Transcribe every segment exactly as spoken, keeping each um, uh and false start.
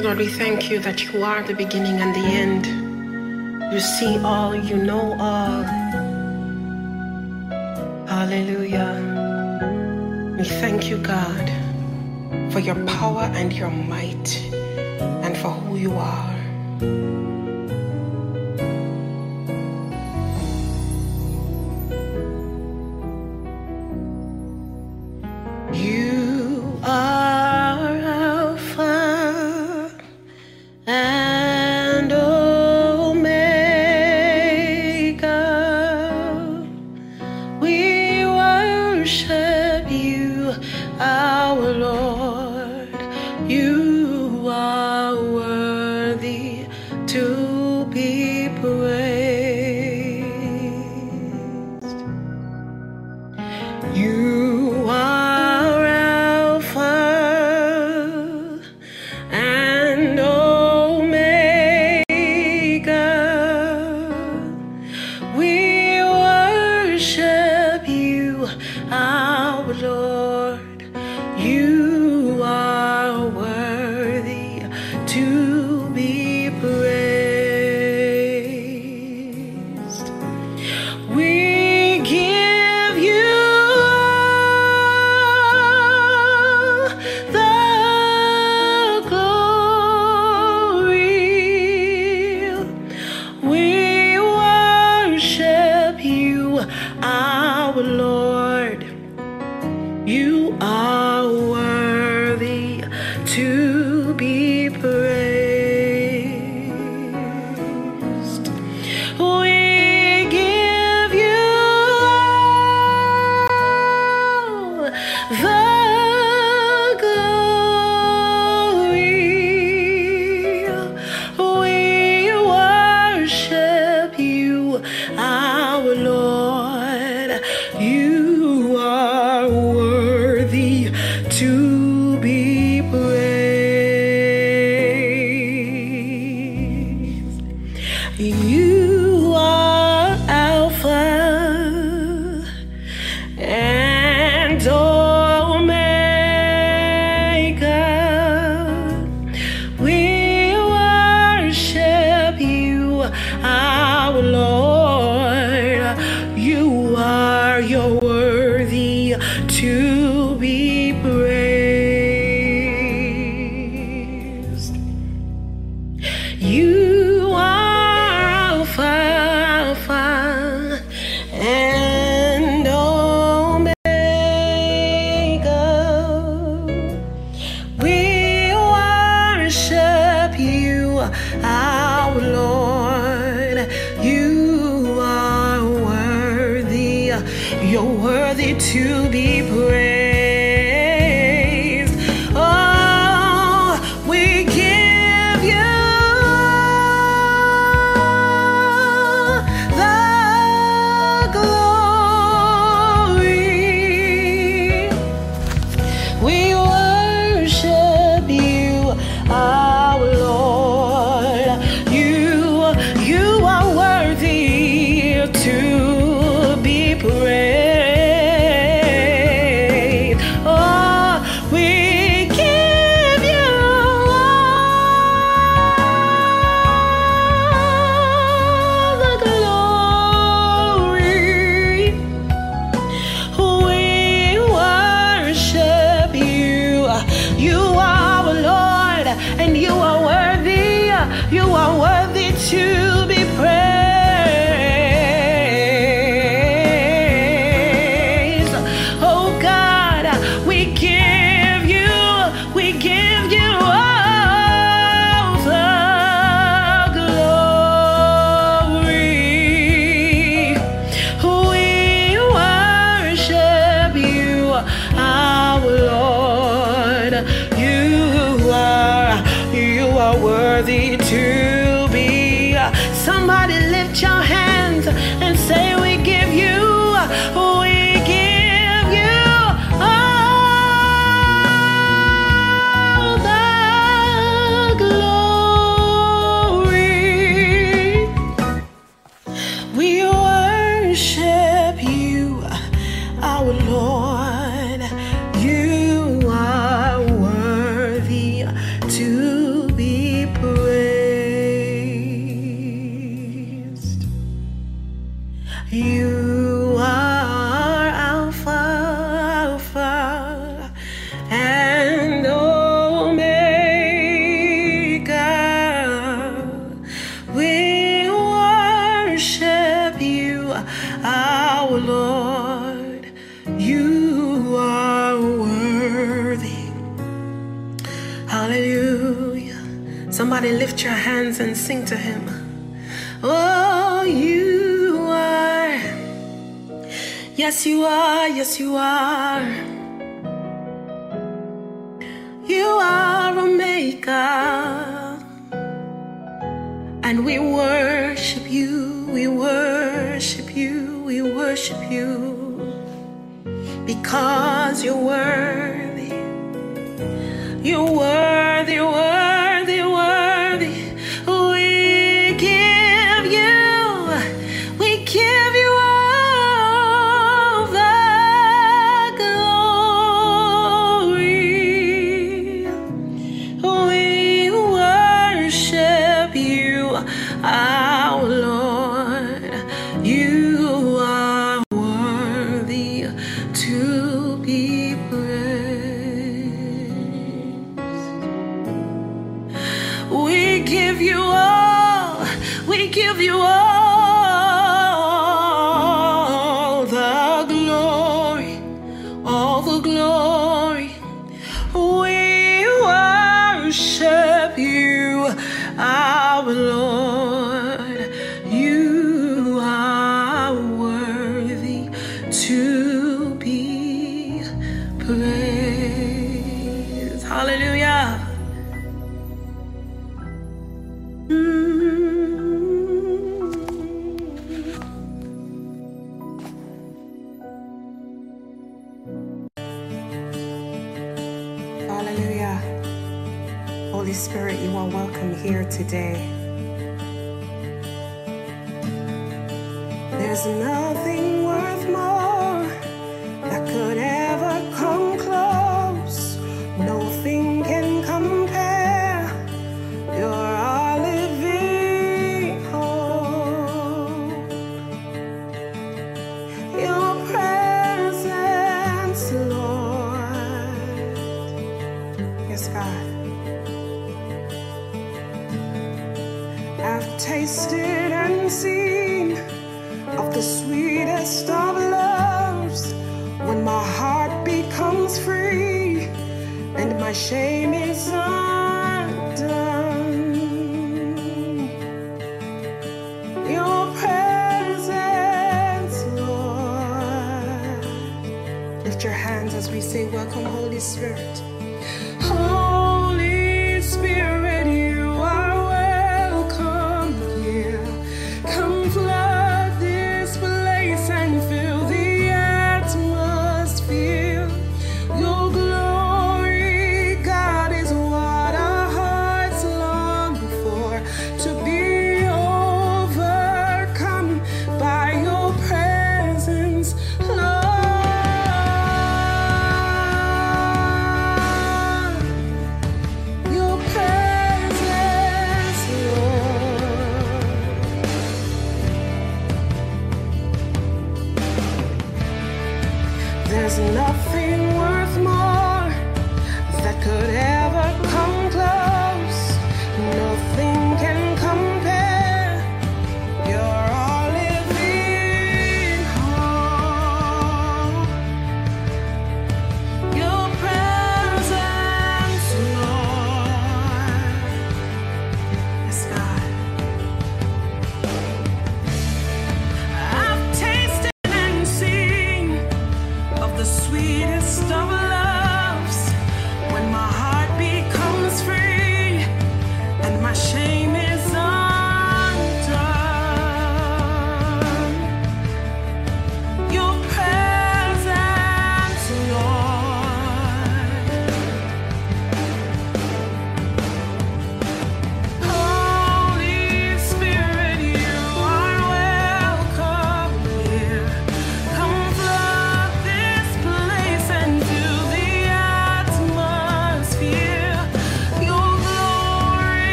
Lord, we thank you that you are the beginning and the end. You see all, you know all. Hallelujah. We thank you, God, for your power and your might and for who you are. You are Alpha and Omega. We worship you, our Lord. You are worthy to be praised. You are Alpha and Omega. We worship you, our Lord. You are worthy to be praised. We give you the glory. We worship you, our Lord. You are worthy to be praised. We give you the glory. We worship you, our Lord. You are worthy to be praised. You are Alpha and Omega. We worship you, our Lord. You are, you're worthy to be praised. You are Alpha, Alpha and Omega. We worship you, our Lord. You are worthy, you're worthy to be praised. Oh, we give you the glory. We worship you, our Lord. You, you are worthy to be praised. Oh, we give you all the glory. We worship you. You are our Lord, and you are worthy. You are worthy to be praised. Oh God, we give you, we give you all the glory. We worship you, our Lord. You are, you are worthy to be. Somebody lift your hands and say, we give you, we give you all the glory. We worship you, our Lord. You are worthy to be Lord, you are worthy. Hallelujah. Somebody lift your hands and sing to him. Oh, you are. Yes, you are. Yes, you are. You are a maker. And we worship you. We worship you. We worship you. Because you're worthy. You're worthy, worthy, worthy. We give you, we give you all the glory. We worship you, our Lord. You are worthy to be praised. We give you all, we give you all the glory, all the glory. We worship you, our Lord. You are worthy to be praised. Hallelujah. Hallelujah. Holy Spirit, you are welcome here today. There's nothing worth more that could ever come close. Nothing can compare. You're our living hope. Your presence, Lord. Yes, God. I've tasted and seen of the sweetest of loves, when my heart becomes free and my shame is undone. Your presence, Lord. Lift your hands as we say, welcome, Holy Spirit. Holy Spirit, you are welcome here. Come flood this place and fill the atmosphere. Your glory, God, is what our hearts long for. To be overcome by your presence, Lord. Your presence, Lord. There's nothing worth more that could ever come close. Nothing can compare. You're our living hope. Your presence, Lord. Yes, God. I've tasted and seen of the sweetest of loves, when my heart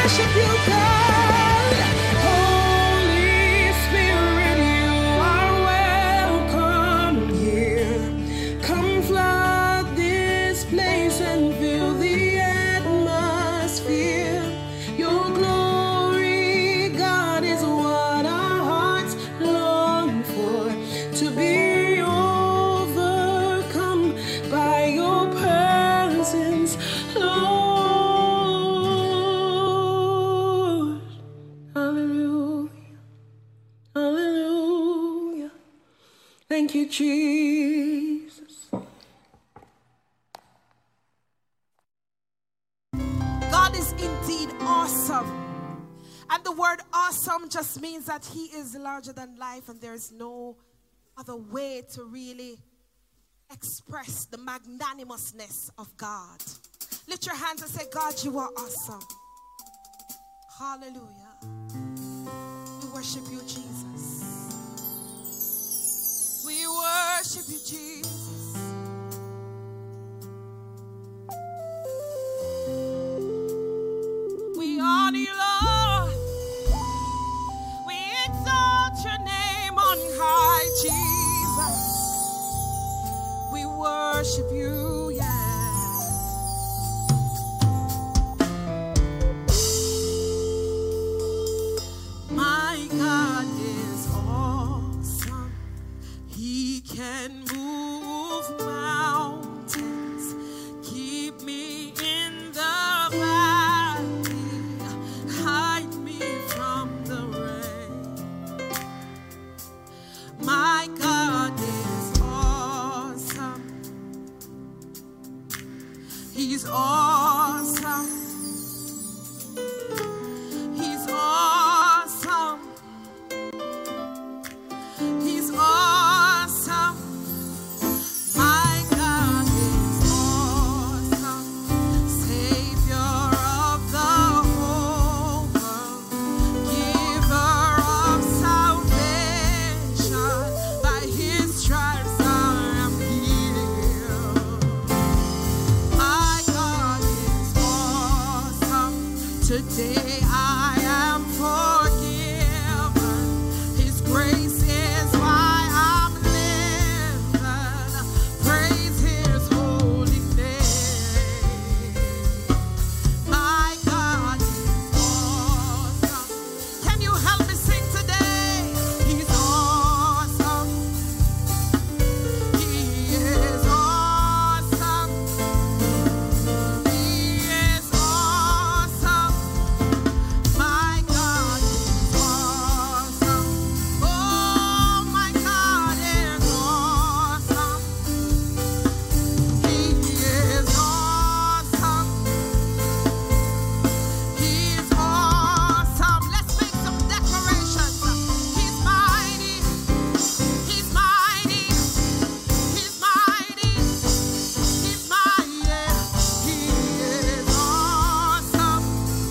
worship you, God. Holy Spirit, you are welcome here. Come flood this place and fill the atmosphere. Your glory, God, is what our hearts long for. To be overcome by your presence, Lord. Hallelujah. Hallelujah. Thank you, Jesus. God is indeed awesome. And the word awesome just means that he is larger than life, and there is no other way to really express the magnanimousness of God. Lift your hands and say, God, you are awesome. Hallelujah. We worship you, Jesus. We worship you, Jesus. We honor you, Lord. We exalt your name on high, Jesus. We worship you, yeah. My God is awesome. He can move mountains. Keep me in the valley. Hide me from the rain. My God is awesome. He's awesome. He's awesome. He's awesome. My God is awesome. Savior of the whole world. Giver of salvation. By his stripes I am healed. My God is awesome. Today I am forgiven. His grace is why I'm living. Praise his holy name. My God is awesome. Can you help me sing today? He's awesome. He is awesome. He is awesome. My God is awesome. Oh, my God is awesome. He is awesome. He's awesome. Let's make some declarations. He's mighty. He's mighty. He's mighty. He's mighty. He is awesome.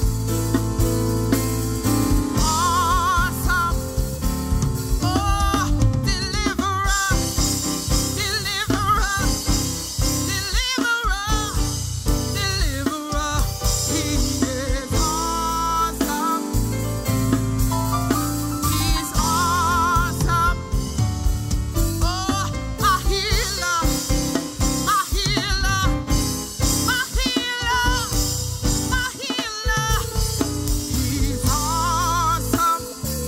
Awesome. Oh, deliverer, deliverer, deliverer, deliverer. He is awesome. He's awesome. Oh, my healer, my healer, my healer, my healer. He's awesome.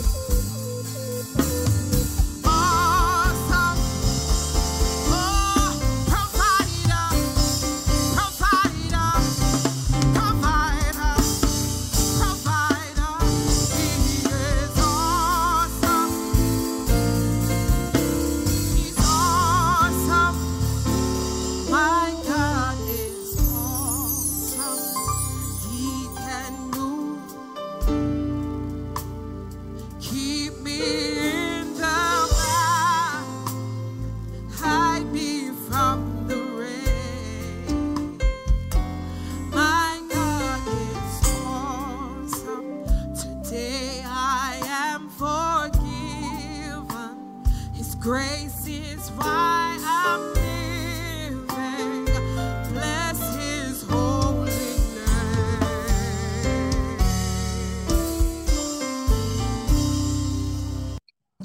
Awesome. Oh, provider, provider, provider, provider. He is awesome. He's awesome. My God is awesome. He can move. Keep me in the back. Hide me from the rain. My God is awesome. Today I am forgiven. His grace is why I'm living. Bless his holy name.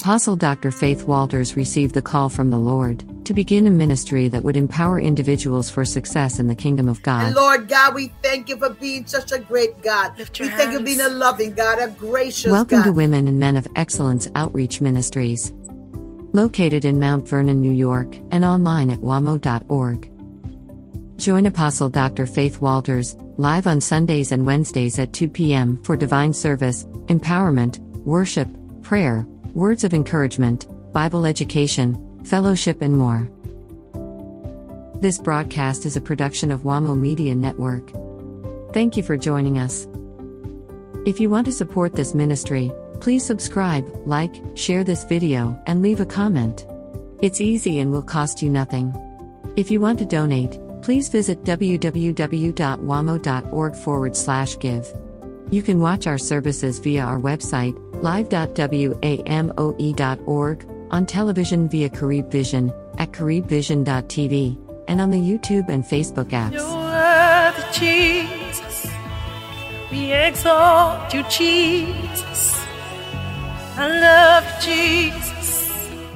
Apostle Doctor Faith Walters received the call from the Lord to begin a ministry that would empower individuals for success in the kingdom of God. And Lord God, we thank you for being such a great God. Lift We your thank you for being a hands. loving God, a gracious Welcome to God. Women and Men of Excellence Outreach Ministries, located in Mount Vernon, New York, and online at wamo dot org. Join Apostle Doctor Faith Walters live on Sundays and Wednesdays at two p.m. for divine service, empowerment, worship, prayer, words of encouragement, Bible education, fellowship, and more. This broadcast is a production of WAMO Media Network. Thank you for joining us. If you want to support this ministry, please subscribe, like, share this video, and leave a comment. It's easy and will cost you nothing. If you want to donate, please visit www.wamo.org forward slash give. You can watch our services via our website, live dot wamo dot org, on television via Carib Vision, at carib vision dot t v, and on the YouTube and Facebook apps. You're worthy, Jesus. We exalt you, Jesus. I love you, Jesus.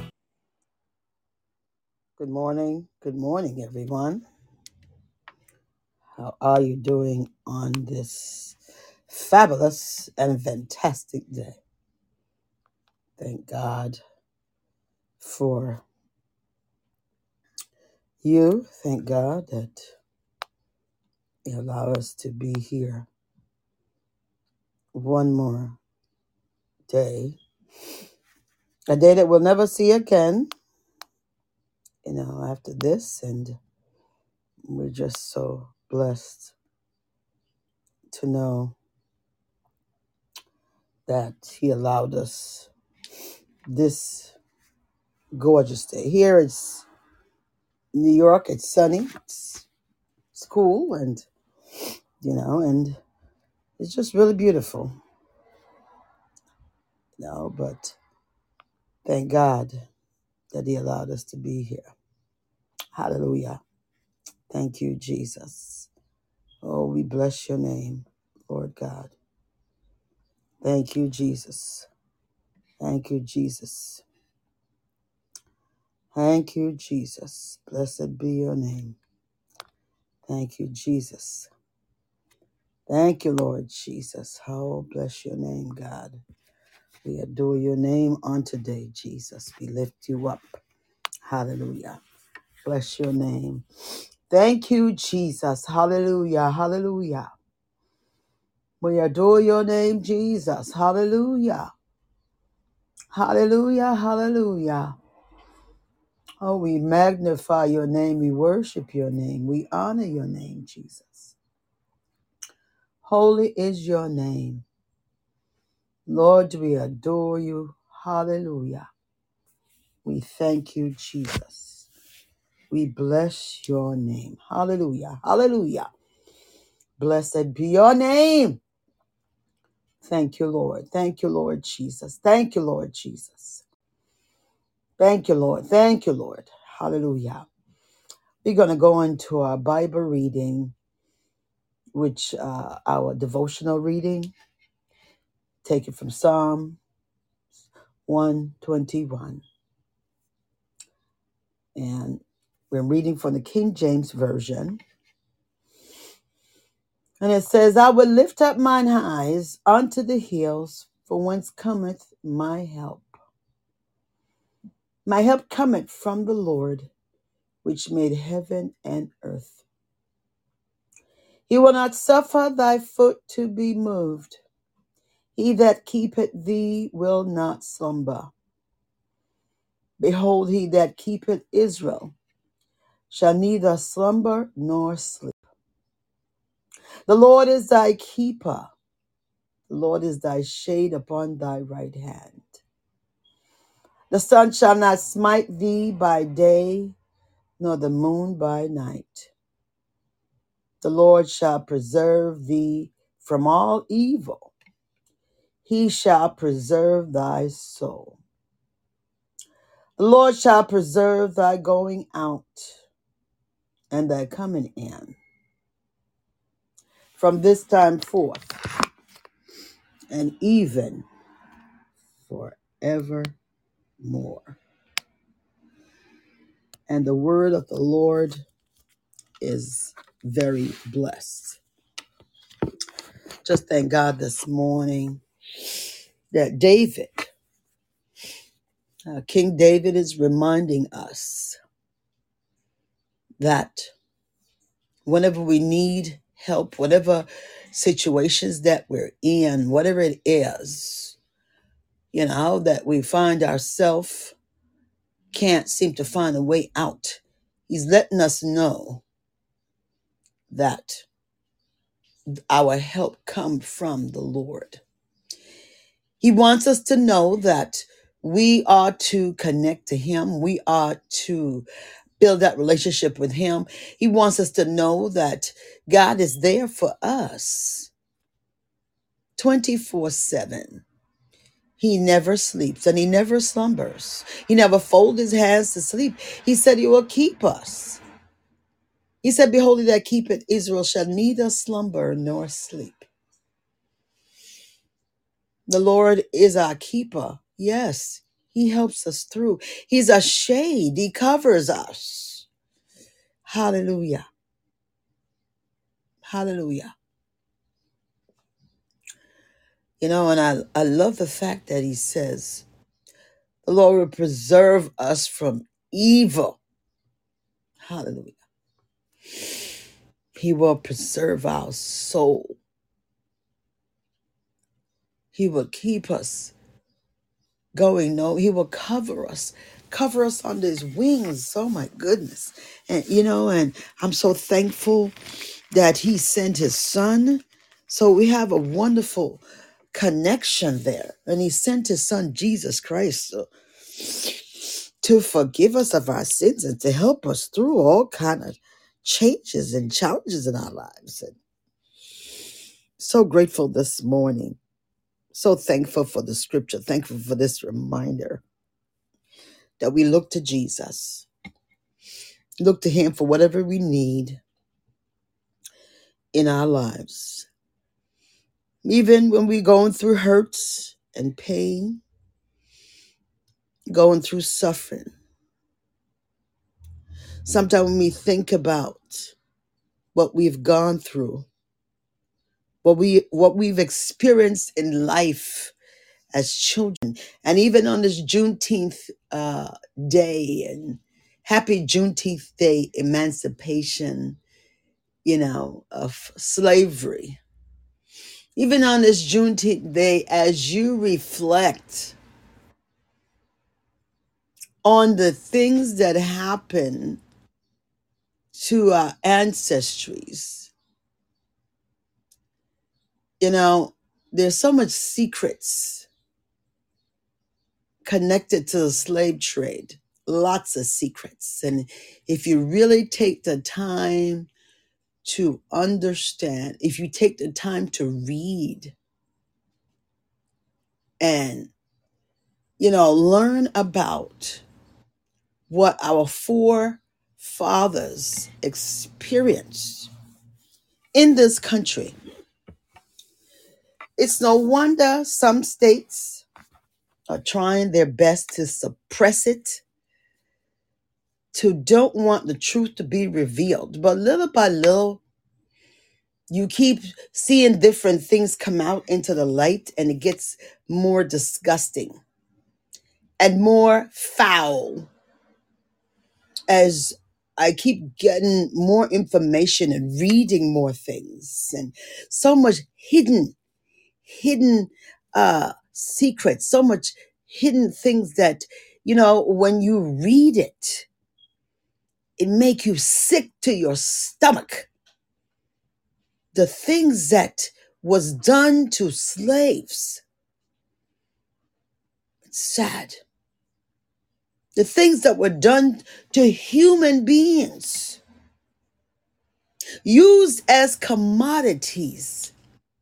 Good morning. Good morning, everyone. How are you doing on this fabulous and fantastic day? Thank God for you. Thank God that He allowed us to be here one more day. A day that we'll never see again, you know, after this. And we're just so blessed to know that He allowed us this gorgeous day. Here it's New York, it's sunny, it's, it's cool, and, you know, and it's just really beautiful, you know, but thank God that He allowed us to be here. Hallelujah. Thank you, Jesus. Oh, we bless your name, Lord God. Thank you, Jesus. Thank you, Jesus. Thank you, Jesus. Blessed be your name. Thank you, Jesus. Thank you, Lord Jesus. Oh, bless your name, God. We adore your name on today, Jesus. We lift you up. Hallelujah. Bless your name. Thank you, Jesus. Hallelujah. Hallelujah. We adore your name, Jesus. Hallelujah. Hallelujah. Hallelujah. Oh, we magnify your name. We worship your name. We honor your name, Jesus. Holy is your name. Lord, we adore you. Hallelujah. We thank you, Jesus. We bless your name. Hallelujah. Hallelujah. Blessed be your name. Thank you, Lord. Thank you, Lord Jesus. Thank you, Lord Jesus. Thank you, Lord. Thank you, Lord. Hallelujah. We're going to go into our Bible reading, which uh, our devotional reading, take it from Psalm one twenty-one. And we're reading from the King James Version. And it says, I will lift up mine eyes unto the hills, for whence cometh my help. My help cometh from the Lord, which made heaven and earth. He will not suffer thy foot to be moved. He that keepeth thee will not slumber. Behold, he that keepeth Israel shall neither slumber nor sleep. The Lord is thy keeper. The Lord is thy shade upon thy right hand. The sun shall not smite thee by day, nor the moon by night. The Lord shall preserve thee from all evil. He shall preserve thy soul. The Lord shall preserve thy going out and thy coming in from this time forth and even forevermore. more. And the word of the Lord is very blessed. Just thank God this morning that David, uh, King David, is reminding us that whenever we need help, whatever situations that we're in, whatever it is, you know, that we find ourselves can't seem to find a way out, he's letting us know that our help comes from the Lord. He wants us to know that we are to connect to him. We are to build that relationship with him. He wants us to know that God is there for us twenty-four seven. He never sleeps and he never slumbers. He never folds his hands to sleep. He said he will keep us. He said, behold, he that keepeth Israel shall neither slumber nor sleep. The Lord is our keeper. Yes, he helps us through. He's a shade. He covers us. Hallelujah. Hallelujah. You know, and I, I love the fact that he says, the Lord will preserve us from evil. Hallelujah. He will preserve our soul. He will keep us going. No, he will cover us. Cover us under his wings. Oh my goodness. And you know, and I'm so thankful that he sent his son. So we have a wonderful connection there. And he sent his son, Jesus Christ, so, to forgive us of our sins and to help us through all kind of changes and challenges in our lives. And so grateful this morning. So thankful for the scripture. Thankful for this reminder that we look to Jesus. Look to him for whatever we need in our lives. Even when we're going through hurts and pain, going through suffering. Sometimes when we think about what we've gone through, what we what we've experienced in life as children, and even on this Juneteenth uh, day, and happy Juneteenth Day, emancipation, you know, of slavery. Even on this Juneteenth Day, as you reflect on the things that happened to our ancestries, you know, there's so much secrets connected to the slave trade, lots of secrets. And if you really take the time to understand, if you take the time to read and, you know, learn about what our forefathers experienced in this country, it's no wonder some states are trying their best to suppress it, to don't want the truth to be revealed. But little by little, you keep seeing different things come out into the light, and it gets more disgusting and more foul as I keep getting more information and reading more things, and so much hidden, hidden uh, secrets, so much hidden things that, you know, when you read it, it make you sick to your stomach. The things that was done to slaves, it's sad. The things that were done to human beings, used as commodities,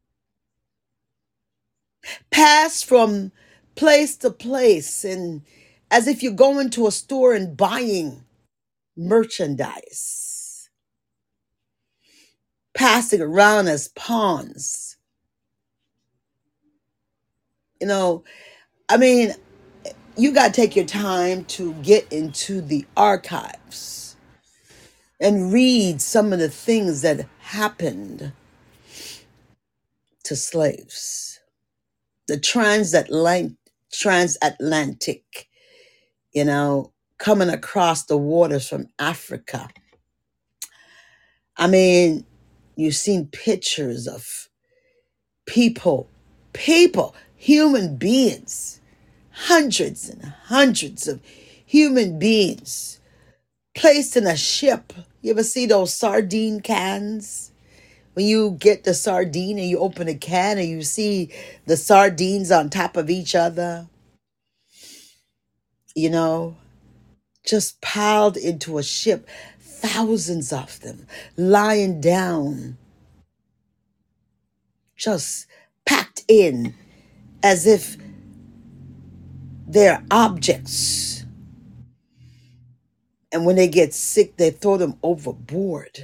passed from place to place, and as if you're going to a store and buying merchandise, passing around as pawns. You know, I mean, you got to take your time to get into the archives and read some of the things that happened to slaves. The transatlantic, transatlantic, you know, coming across the waters from Africa. I mean, you've seen pictures of people, people, human beings, hundreds and hundreds of human beings placed in a ship. You ever see those sardine cans? When you get the sardine and you open a can and you see the sardines on top of each other, you know, just piled into a ship, thousands of them lying down, just packed in as if they're objects. And when they get sick, they throw them overboard.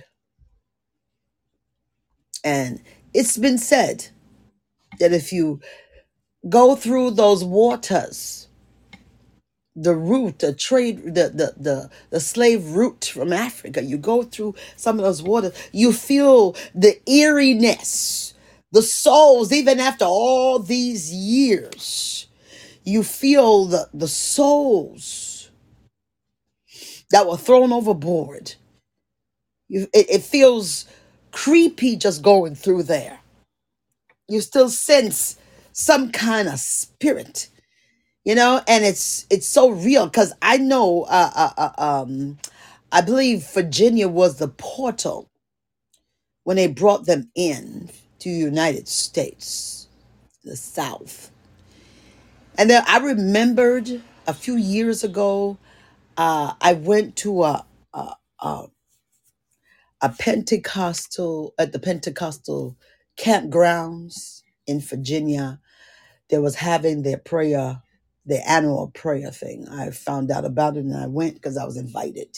And it's been said that if you go through those waters, the route, the trade, the, the, the, the slave route from Africa, you go through some of those waters, you feel the eeriness, the souls, even after all these years, you feel the, the souls that were thrown overboard. You, it, it feels creepy just going through there. You still sense some kind of spirit, you know, and it's it's so real because I know, uh, uh, uh, um, I believe Virginia was the portal when they brought them in to the United States, the South. And then I remembered a few years ago, uh, I went to a, a, a a Pentecostal, at the Pentecostal campgrounds in Virginia. They was having their prayer, their annual prayer thing. I found out about it and I went because I was invited.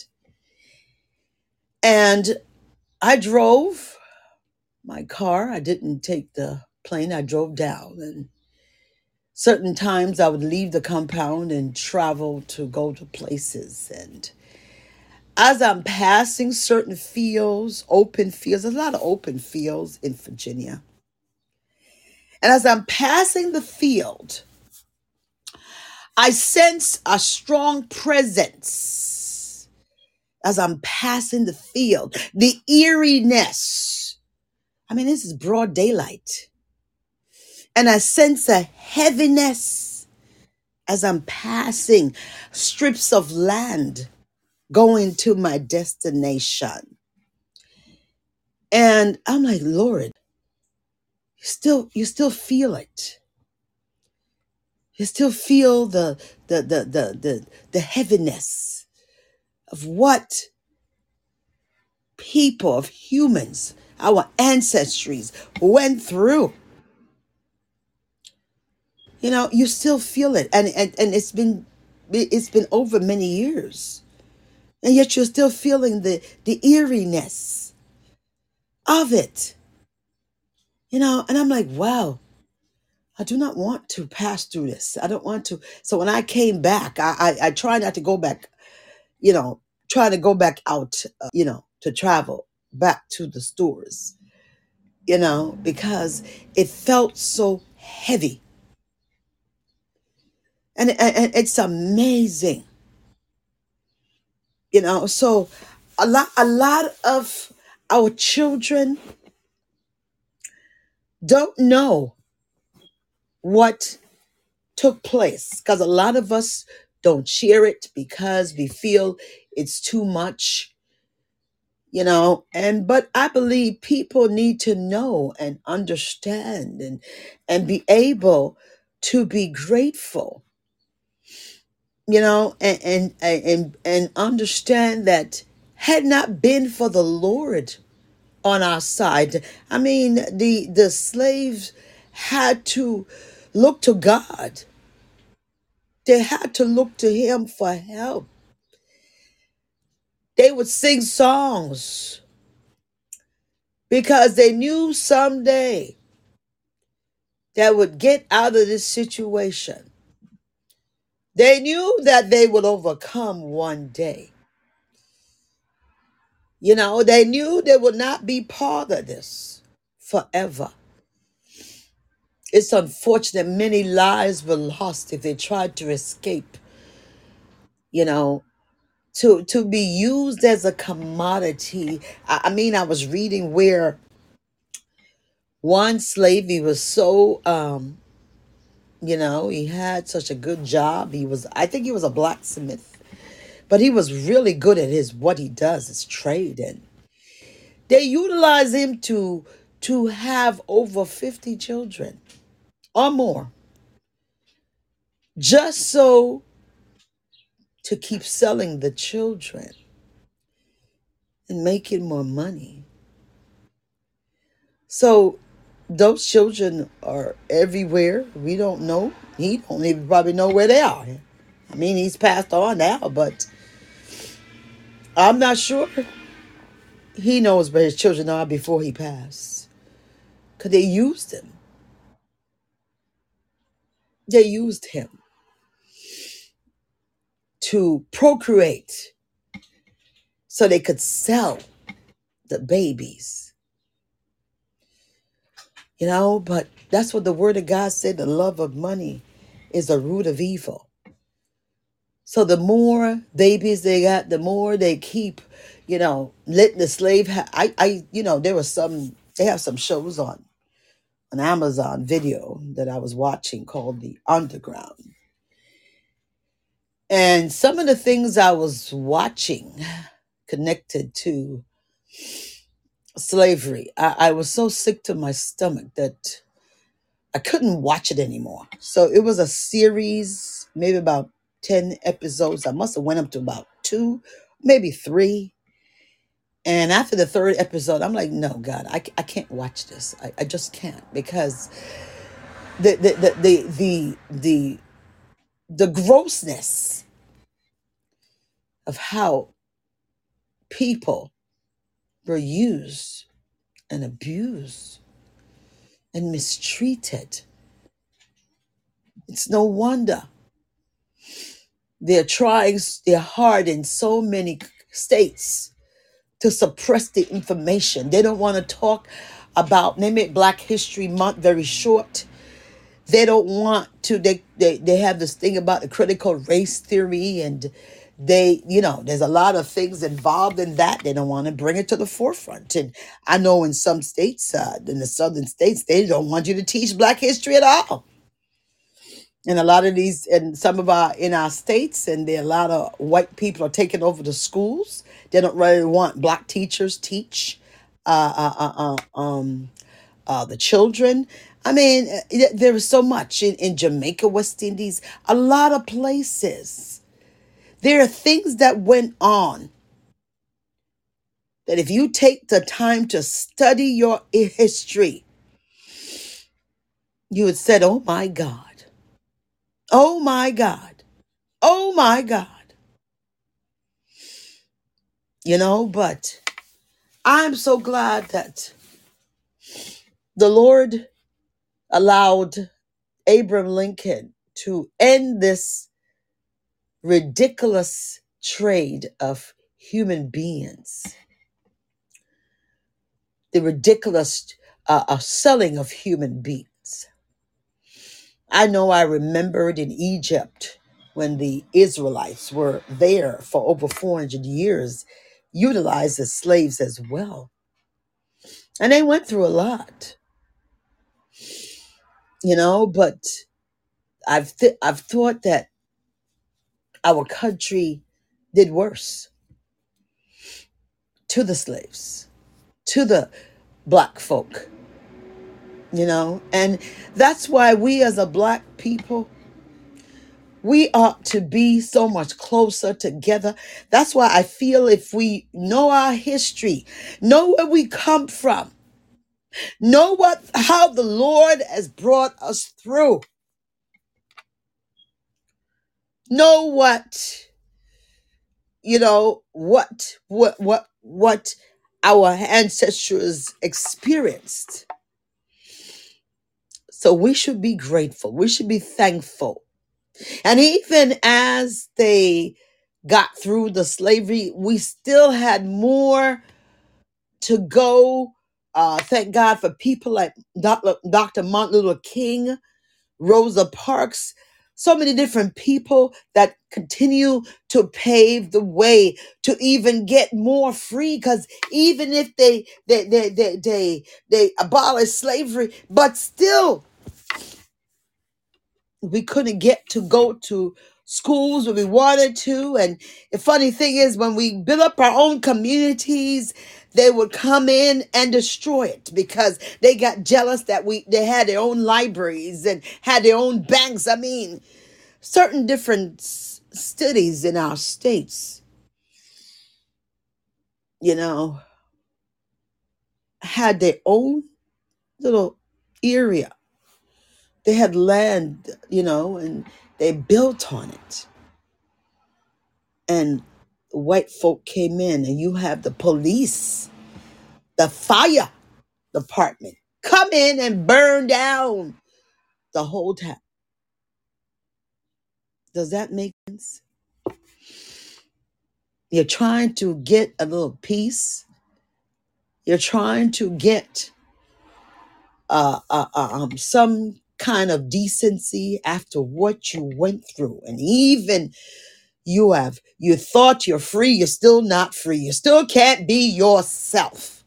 And I drove my car. I didn't take the plane. I drove down. And certain times I would leave the compound and travel to go to places. And as I'm passing certain fields, open fields, there's a lot of open fields in Virginia. And as I'm passing the field, I sense a strong presence as I'm passing the field. The eeriness. I mean, this is broad daylight. And I sense a heaviness as I'm passing strips of land going to my destination. And I'm like, Lord, you still, you still feel it. You still feel the the the the the, the heaviness of what people, of humans, our ancestries went through. You know, you still feel it. And, and and it's been it's been over many years. And yet you're still feeling the the eeriness of it. You know, and I'm like, wow, I do not want to pass through this. I don't want to. So when I came back, I I, I try not to go back, you know, try to go back out, uh, you know, to travel back to the stores, you know, because it felt so heavy. And, and, and it's amazing, you know. So a lot, a lot of our children don't know what took place because a lot of us don't share it because we feel it's too much, you know. And but I believe people need to know and understand and and be able to be grateful, you know, and and and, and understand that had not been for the Lord on our side, I mean, the the slaves had to look to God. They had to look to him for help. They would sing songs because they knew someday they would get out of this situation. They knew that they would overcome one day. You know, they knew they would not be part of this forever. It's unfortunate many lives were lost if they tried to escape, you know, to to be used as a commodity. I, I mean, I was reading where one slave, he was so um, you know, he had such a good job. He was, I think he was a blacksmith, but he was really good at his what he does, his trade. And they utilize him to to have over fifty children or more, just so to keep selling the children and making more money. So those children are everywhere. We don't know. He don't even probably know where they are. I mean, he's passed on now, but I'm not sure he knows where his children are before he passed. Because they used him. They used him to procreate so they could sell the babies. You know, but that's what the word of God said. The love of money is the root of evil. So the more babies they got, the more they keep, you know, letting the slave ha- I, I, you know, there was some, they have some shows on, on Amazon Video that I was watching called The Underground. And some of the things I was watching connected to slavery, I, I was so sick to my stomach that I couldn't watch it anymore. So it was a series, maybe about ten episodes. I must have went up to about two, maybe three. And after the third episode, I'm like, no, God, I, I can't watch this. I, I just can't, because the the the the the the, the grossness of how people were used and abused and mistreated. It's no wonder they're trying their hard in so many states to suppress the information. They don't want to talk about, they make Black History Month very short. They don't want to, they, they, they have this thing about the critical race theory, and they, you know, there's a lot of things involved in that. They don't want to bring it to the forefront. And I know in some states, uh, in the southern states, they don't want you to teach Black history at all. And a lot of these, and some of our, in our states, and there are a lot of white people are taking over the schools. They don't really want Black teachers teach uh, uh, uh, uh, um, uh, the children. I mean, uh, there is so much in, in Jamaica, West Indies, a lot of places. There are things that went on that if you take the time to study your history, you would say, oh my God, oh my God, oh my God. You know, but I'm so glad that the Lord allowed Abraham Lincoln to end this ridiculous trade of human beings, the ridiculous uh, uh, selling of human beings. I know I remembered in Egypt when the Israelites were there for over four hundred years, utilized as slaves as well. And they went through a lot, you know, but I've th- I've thought that our country did worse to the slaves, to the Black folk, you know, and that's why we as a Black people, we ought to be so much closer together. That's why I feel if we know our history, know where we come from, know what how the Lord has brought us through, know what you know what what what what our ancestors experienced. So we should be grateful. We should be thankful And even as they got through the slavery, we still had more to go. Uh, thank God for people like Doctor Doctor Martin Luther King, Rosa Parks, so many different people that continue to pave the way to even get more free. Because even if they they they they they, they abolish slavery, but still we couldn't get to go to schools when we wanted to. And the funny thing is, when we built up our own communities, they would come in and destroy it because they got jealous that we they had their own libraries and had their own banks. I mean, certain different s- cities in our states, you know, had their own little area. They had land, you know, and they built on it. And white folk came in, and you have the police, the fire department come in and burn down the whole town. Does that make sense? You're trying to get a little peace. You're trying to get uh, uh, uh, um, some kind of decency after what you went through. And even you have, you thought you're free, you're still not free. You still can't be yourself.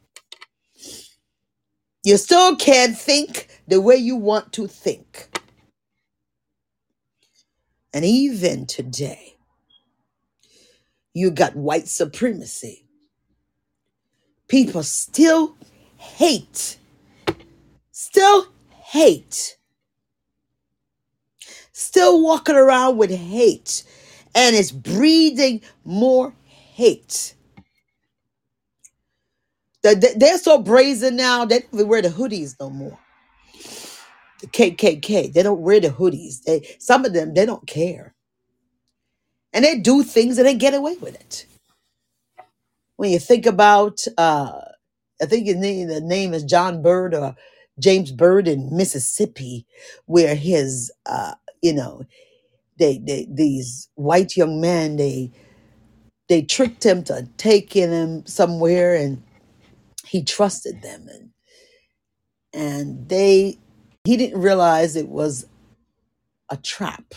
You still can't think the way you want to think. And even today, you got white supremacy. People still hate, still hate, still walking around with hate, and it's breeding more hate. They- they- They're so brazen now, they don't even wear the hoodies no more. The K K K, they don't wear the hoodies. They, some of them, they don't care. And they do things and they get away with it. When you think about, uh, I think his name, the name is John Bird or James Bird in Mississippi, where his, uh, you know, they, they these white young men, they they tricked him to taking him somewhere, and he trusted them, and and they he didn't realize it was a trap.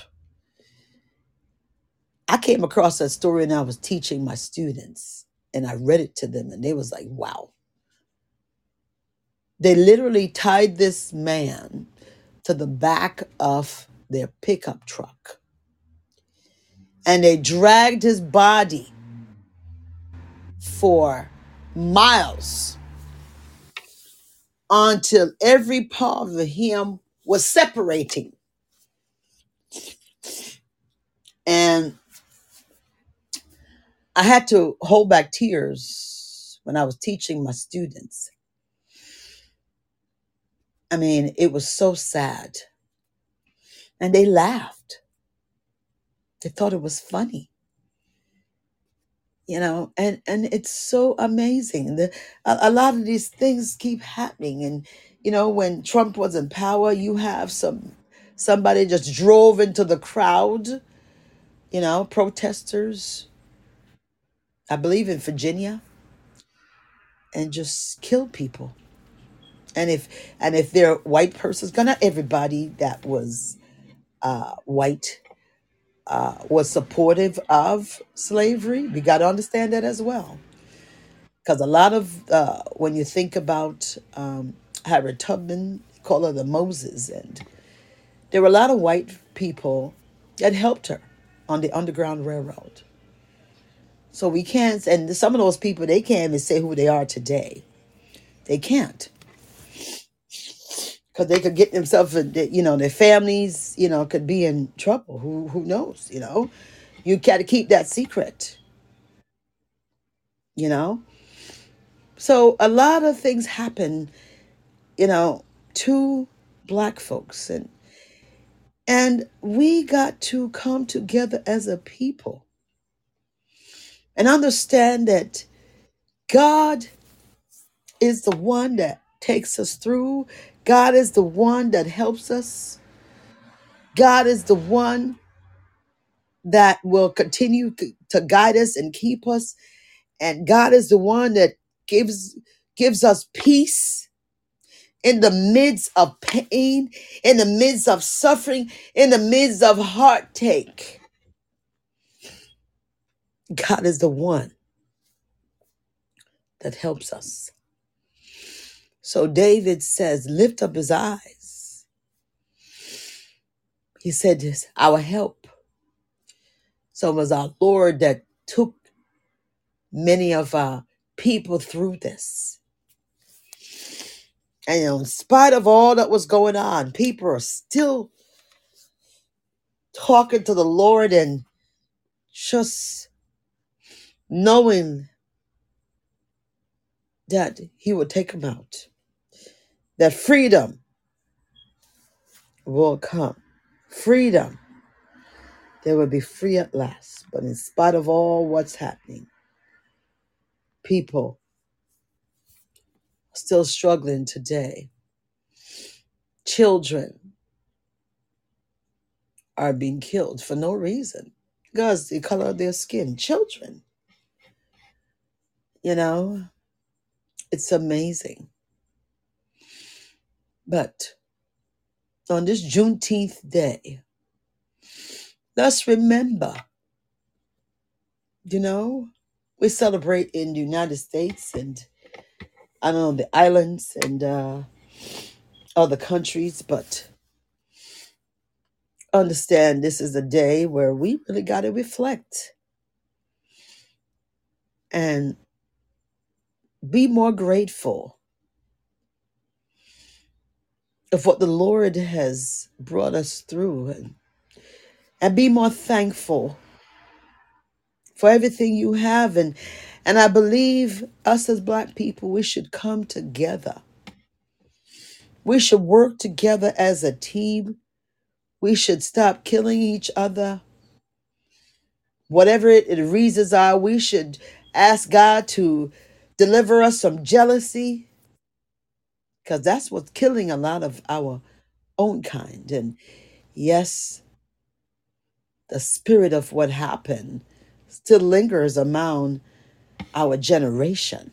I came across that story and I was teaching my students, and I read it to them, and they was like, "Wow." They literally tied this man to the back of their pickup truck, and they dragged his body for miles until every part of him was separating. And I had to hold back tears when I was teaching my students. I mean, it was so sad. And they laughed. They thought it was funny. You know, and, and it's so amazing. The, a, a lot of these things keep happening. And, you know, when Trump was in power, you have some somebody just drove into the crowd, you know, protesters, I believe in Virginia, and just kill people. And if and if they're white persons, 'cause not everybody that was uh, white uh, was supportive of slavery. We got to understand that as well. Because a lot of, uh, when you think about um, Harriet Tubman, call her the Moses, and there were a lot of white people that helped her on the Underground Railroad. So we can't, and some of those people, they can't even say who they are today. They can't. Because they could get themselves, in- you know, their families, you know, could be in trouble. Who who knows, you know? You got to keep that secret, you know? So a lot of things happen, you know, to black folks. And and we got to come together as a people and understand that God is the one that takes us through. God is the one that helps us. God is the one. that will continue to to guide us and keep us. And God is the one that gives gives us peace in the midst of pain, in the midst of suffering, in the midst of heartache. God is the one that helps us. So David says, lift up his eyes. He said, this, our help. So it was our Lord that took many of our people through this. And you know, in spite of all that was going on, people are still talking to the Lord and just knowing that he would take them out. That freedom will come. Freedom. They will be free at last. But in spite of all what's happening, people are still struggling today. Children are being killed for no reason. Because the color of their skin. Children. You know, it's amazing. But on this Juneteenth day, let's remember, you know, we celebrate in the United States and I don't know, the islands and uh, other countries, but understand this is a day where we really got to reflect and be more grateful of what the Lord has brought us through and, and be more thankful for everything you have. And, and I believe us as Black people, we should come together. We should work together as a team. We should stop killing each other. Whatever it, the reasons are, we should ask God to deliver us from jealousy, because that's what's killing a lot of our own kind. And yes, the spirit of what happened still lingers among our generation,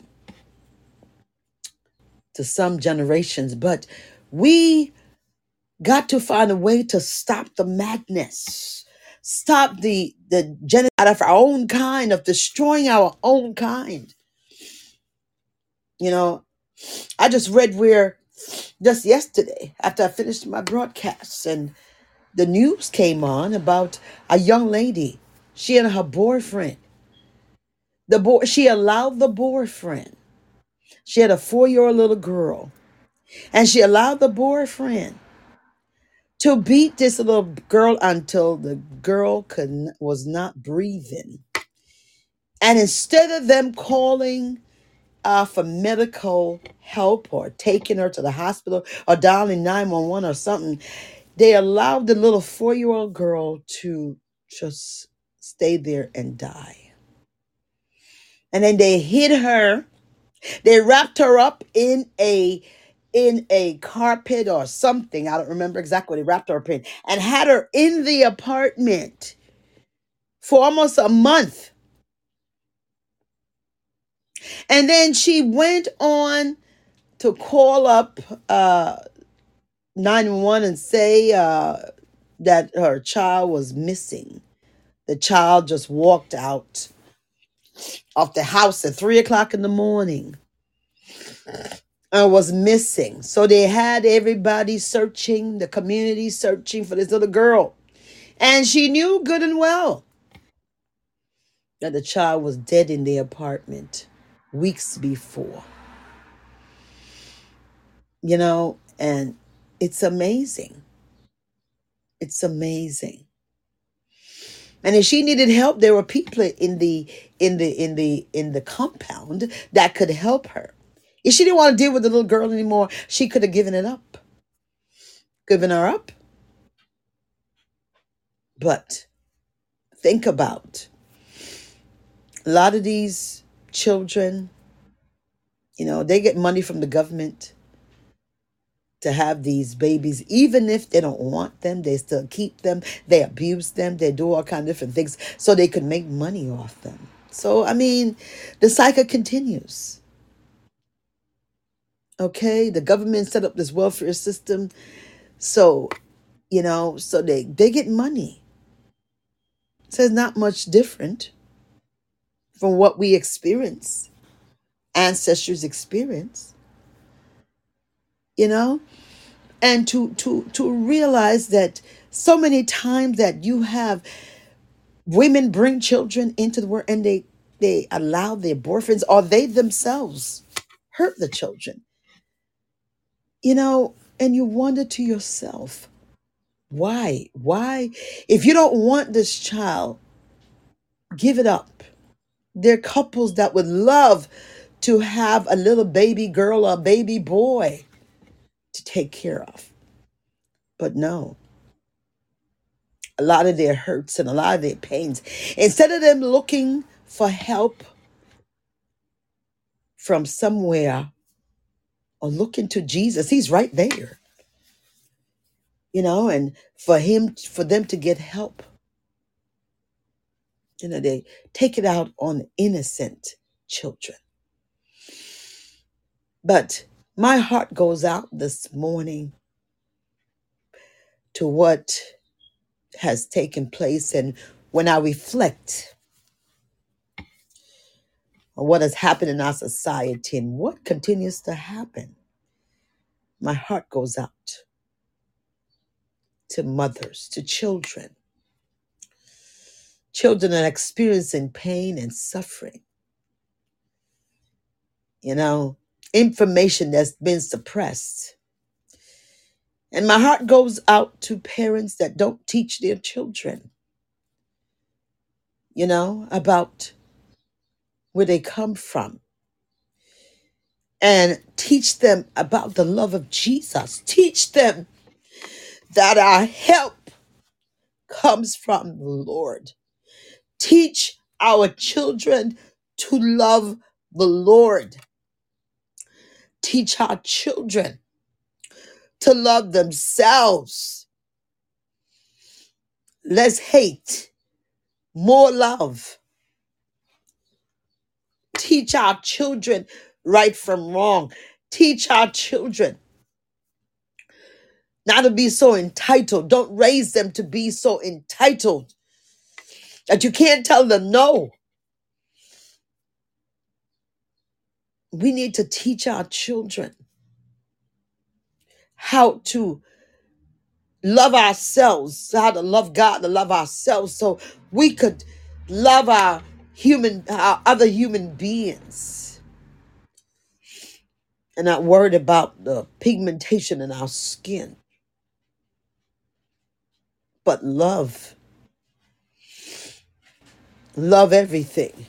to some generations, but we got to find a way to stop the madness, stop the the genocide of our own kind, of destroying our own kind. You know, I just read where just yesterday, after I finished my broadcasts, and the news came on about a young lady, she and her boyfriend. The boy, she allowed the boyfriend. She had a four-year-old little girl, and she allowed the boyfriend to beat this little girl until the girl could n- was not breathing. And instead of them calling uh, for medical help or taking her to the hospital or dialing nine one one or something, they allowed the little four-year-old girl to just stay there and die. And then they hid her. They wrapped her up in a in a carpet or something. I don't remember exactly what they wrapped her up in, and had her in the apartment for almost a month. And then she went on to call up uh, nine one one and say uh, that her child was missing. The child just walked out of the house at three o'clock in the morning and was missing. So they had everybody searching, the community searching for this little girl. And she knew good and well that the child was dead in the apartment weeks before. You know, and it's amazing. It's amazing. And if she needed help, there were people in the in the in the in the compound that could help her. If she didn't want to deal with the little girl anymore, she could have given it up. Given her up. But think about a lot of these children, you know, they get money from the government. to have these babies. Even if they don't want them, they still keep them. They abuse them. They do all kinds of different things so they could make money off them. So, I mean, the cycle continues. Okay, the government set up this welfare system. So, you know, so they, they get money. So it's not much different from what we experience, ancestors experience, you know, and to, to, to realize that so many times that you have women bring children into the world and they, they allow their boyfriends or they themselves hurt the children, you know, and you wonder to yourself, why, why, if you don't want this child, give it up. There are couples that would love to have a little baby girl or baby boy to take care of. But no, a lot of their hurts and a lot of their pains, instead of them looking for help from somewhere or looking to Jesus, he's right there, you know, and for him, for them to get help, you know, they take it out on innocent children. But my heart goes out this morning to what has taken place. And when I reflect on what has happened in our society and what continues to happen, my heart goes out to mothers, to children, children that are experiencing pain and suffering, you know, information that's been suppressed. And my heart goes out to parents that don't teach their children, you know, about where they come from and teach them about the love of Jesus. Teach them that our help comes from the Lord. Teach our children to love the Lord. Teach our children to love themselves. Less hate, more love. Teach our children right from wrong. Teach our children not to be so entitled. Don't raise them to be so entitled that you can't tell them no. We need to teach our children how to love ourselves, how to love God, to love ourselves, so we could love our human, our other human beings, and not worried about the pigmentation in our skin, but love, love everything,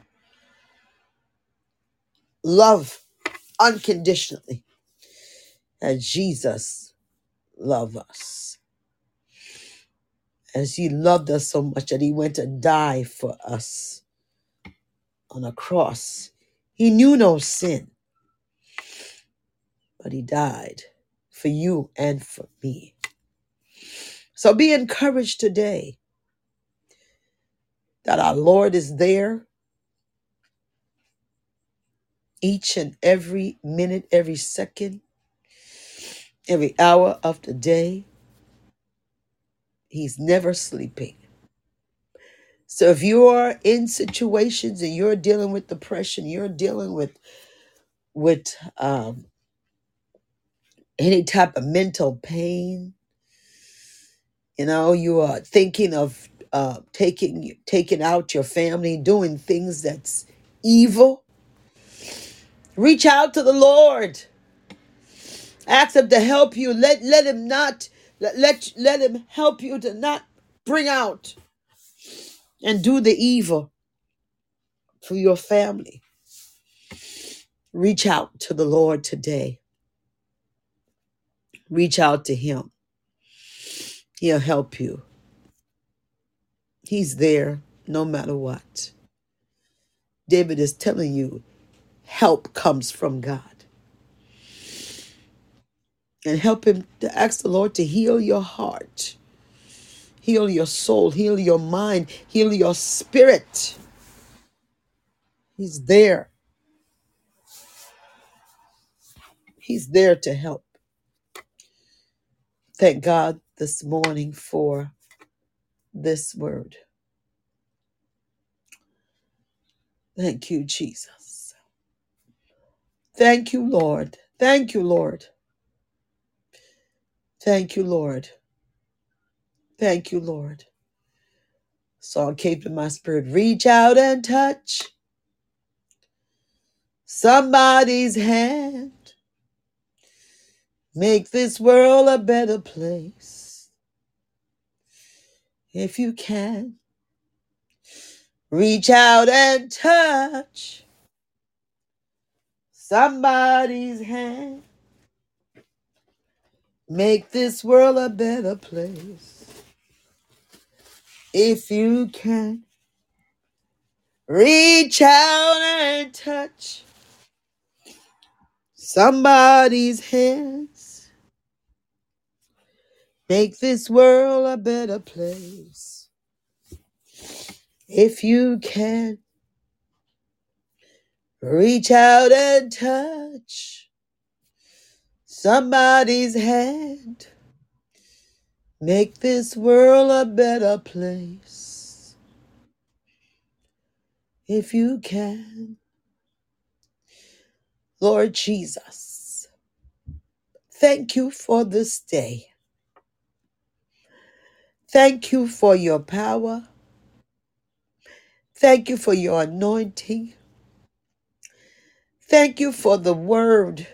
love unconditionally, as Jesus loved us. As he loved us so much that he went to die for us on a cross. He knew no sin, but he died for you and for me. So be encouraged today that our Lord is there each and every minute, every second, every hour of the day. He's never sleeping. So if you are in situations and you're dealing with depression, you're dealing with with um, any type of mental pain, you know, you are thinking of uh, taking taking out your family, doing things that's evil, reach out to the Lord. Ask him to help you. Let let him not let let, let him help you to not bring out and do the evil for your family. Reach out to the Lord today. Reach out to him. He'll help you. He's there no matter what. David is telling you, help comes from God. and help him to ask the Lord to heal your heart, heal your soul, heal your mind, heal your spirit. He's there. He's there to help. Thank God this morning for this word. Thank you, Jesus. Thank you, Lord. Thank you, Lord. Thank you, Lord. Thank you, Lord. Song came to my spirit. Reach out and touch somebody's hand. Make this world a better place. If you can, reach out and touch somebody's hand. Make this world a better place. If you can, reach out and touch somebody's hands. Make this world a better place. If you can, reach out and touch somebody's hand. Make this world a better place. If you can. Lord Jesus, thank you for this day. Thank you for your power. Thank you for your anointing. Thank you for the word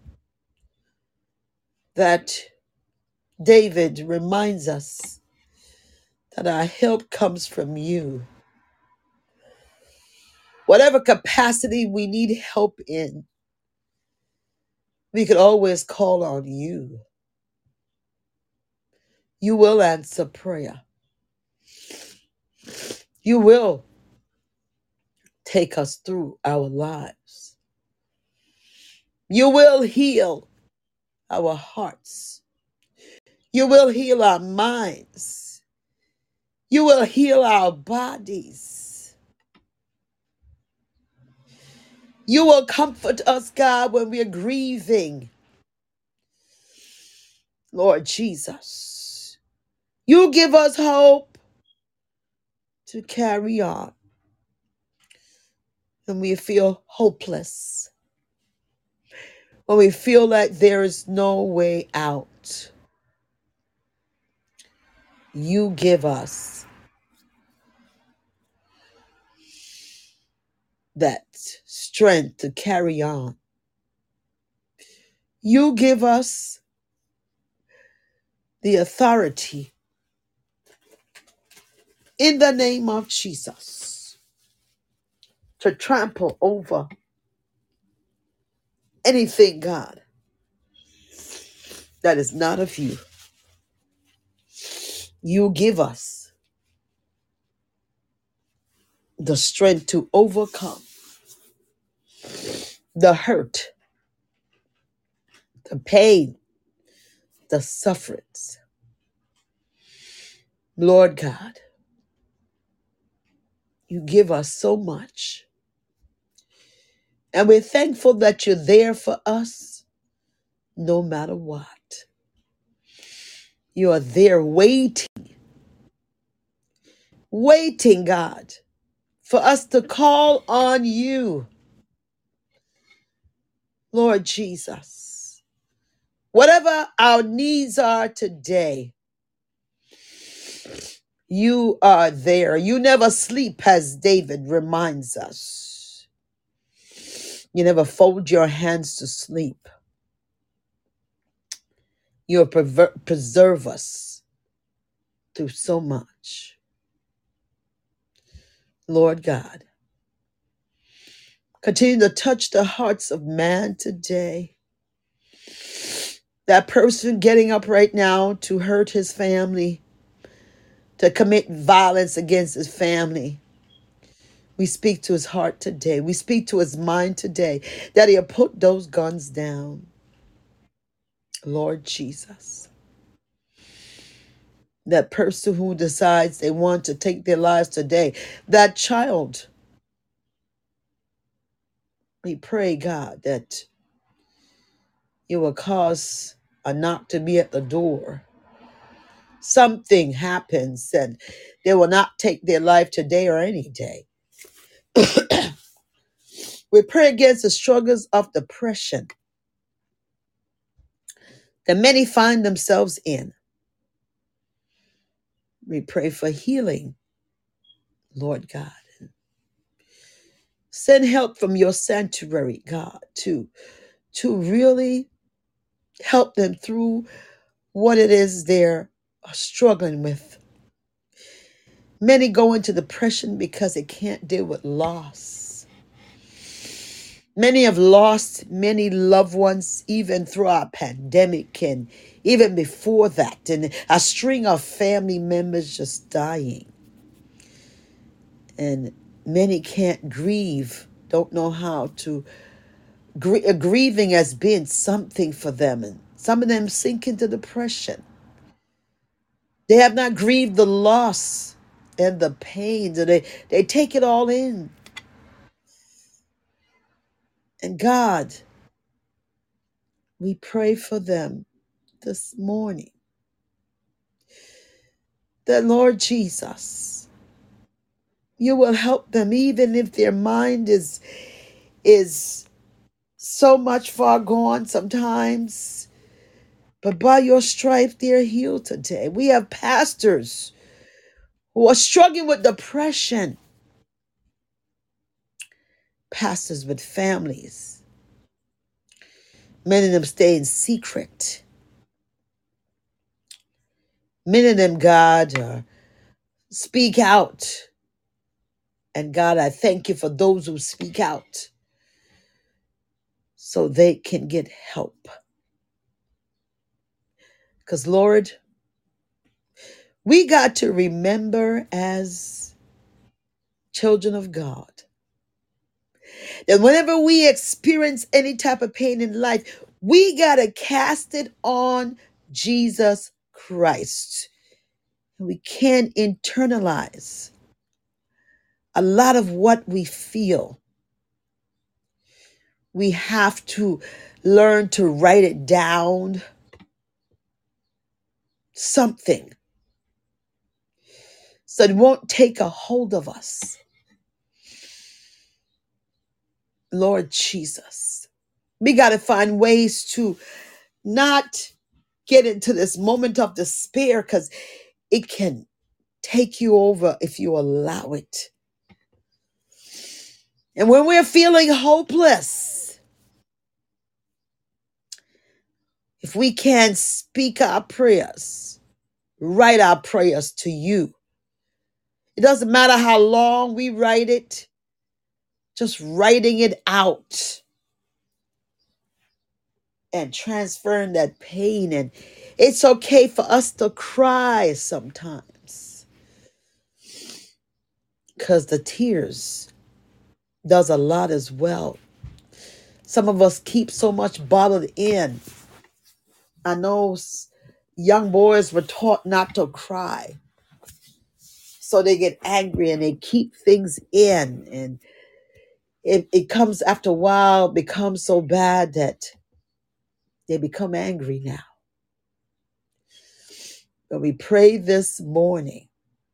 that David reminds us that our help comes from you. Whatever capacity we need help in, we could always call on you. You will answer prayer. You will take us through our lives. You will heal our hearts. You will heal our minds. You will heal our bodies. You will comfort us, God, when we are grieving. Lord Jesus, you give us hope to carry on when we feel hopeless, when we feel like there is no way out. You give us that strength to carry on. You give us the authority in the name of Jesus to trample over anything, God, that is not of you. You give us the strength to overcome the hurt, the pain, the sufferings. Lord God, you give us so much. And we're thankful that you're there for us no matter what. You are there waiting, waiting, God, for us to call on you. Lord Jesus, whatever our needs are today, you are there. You never sleep, as David reminds us. You never fold your hands to sleep. You prever- preserve us through so much. Lord God, continue to touch the hearts of man today. That person getting up right now to hurt his family, to commit violence against his family. We speak to his heart today. We speak to his mind today that he'll put those guns down. Lord Jesus. That person who decides they want to take their lives today, that child, we pray, God, that you will cause a knock to be at the door. Something happens and they will not take their life today or any day. We pray against the struggles of depression that many find themselves in. We pray for healing, Lord God. Send help from your sanctuary, God, to, to really help them through what it is they're struggling with. Many go into depression because they can't deal with loss. Many have lost many loved ones even throughout pandemic and even before that, and a string of family members just dying. And many can't grieve, don't know how to. Gr- grieving has been something for them, and some of them sink into depression. They have not grieved the loss and the pain, and they, they take it all in. And God, we pray for them this morning. That Lord Jesus, you will help them even if their mind is, is so much far gone sometimes. But by your stripes, they're healed today. We have pastors who are struggling with depression. Pastors with families. Many of them stay in secret. Many of them, God, uh, speak out. And God, I thank you for those who speak out so they can get help. Because, Lord, we got to remember as children of God that whenever we experience any type of pain in life, we got to cast it on Jesus Christ. We can't internalize a lot of what we feel. We have to learn to write it down. Something. So it won't take a hold of us. Lord Jesus. We got to find ways to not get into this moment of despair because it can take you over if you allow it. And when we're feeling hopeless, if we can't speak our prayers, write our prayers to you. It doesn't matter how long we write it, just writing it out and transferring that pain. And it's okay for us to cry sometimes because the tears does a lot as well. Some of us keep so much bottled in. I know s- young boys were taught not to cry. So they get angry and they keep things in. And it, it comes after a while, becomes so bad that they become angry now. But we pray this morning,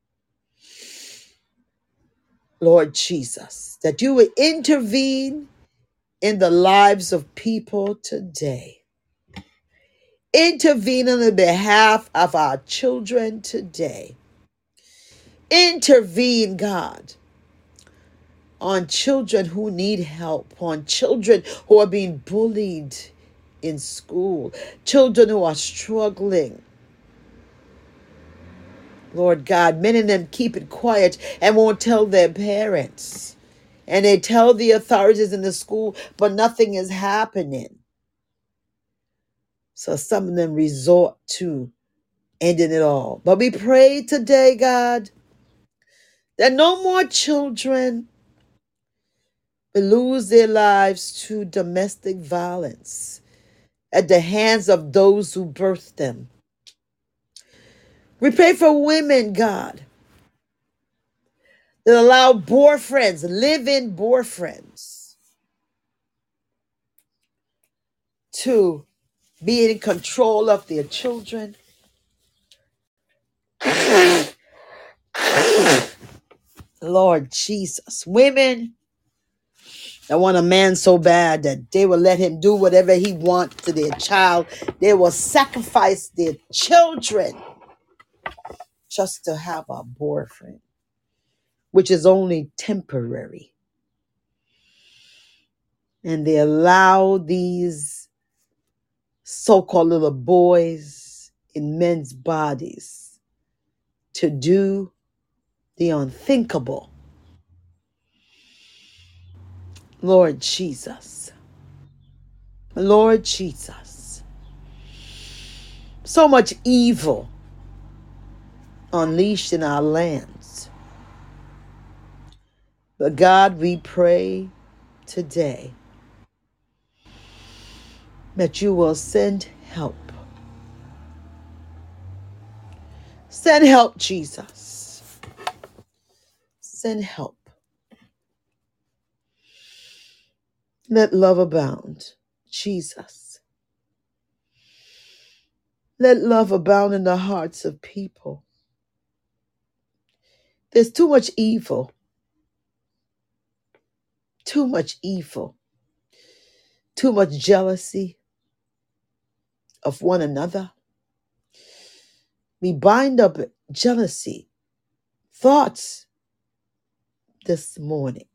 Lord Jesus, that you would intervene in the lives of people today. Intervene on the behalf of our children today. Intervene, God, on children who need help, on children who are being bullied in school, children who are struggling. Lord God, many of them keep it quiet and won't tell their parents. And they tell the authorities in the school, but nothing is happening. So some of them resort to ending it all. But we pray today, God, that no more children will lose their lives to domestic violence at the hands of those who birthed them. We pray for women, God, that allow boyfriends, live-in boyfriends, to be in control of their children. Lord Jesus, women that want a man so bad that they will let him do whatever he wants to their child. They will sacrifice their children just to have a boyfriend, which is only temporary. And they allow these so-called little boys in men's bodies to do the unthinkable. Lord Jesus. Lord Jesus. So much evil unleashed in our lands. But God, we pray today that you will send help. Send help, Jesus. Send help. Let love abound, Jesus. Let love abound in the hearts of people. There's too much evil. Too much evil. Too much jealousy of one another. We bind up jealousy thoughts this morning.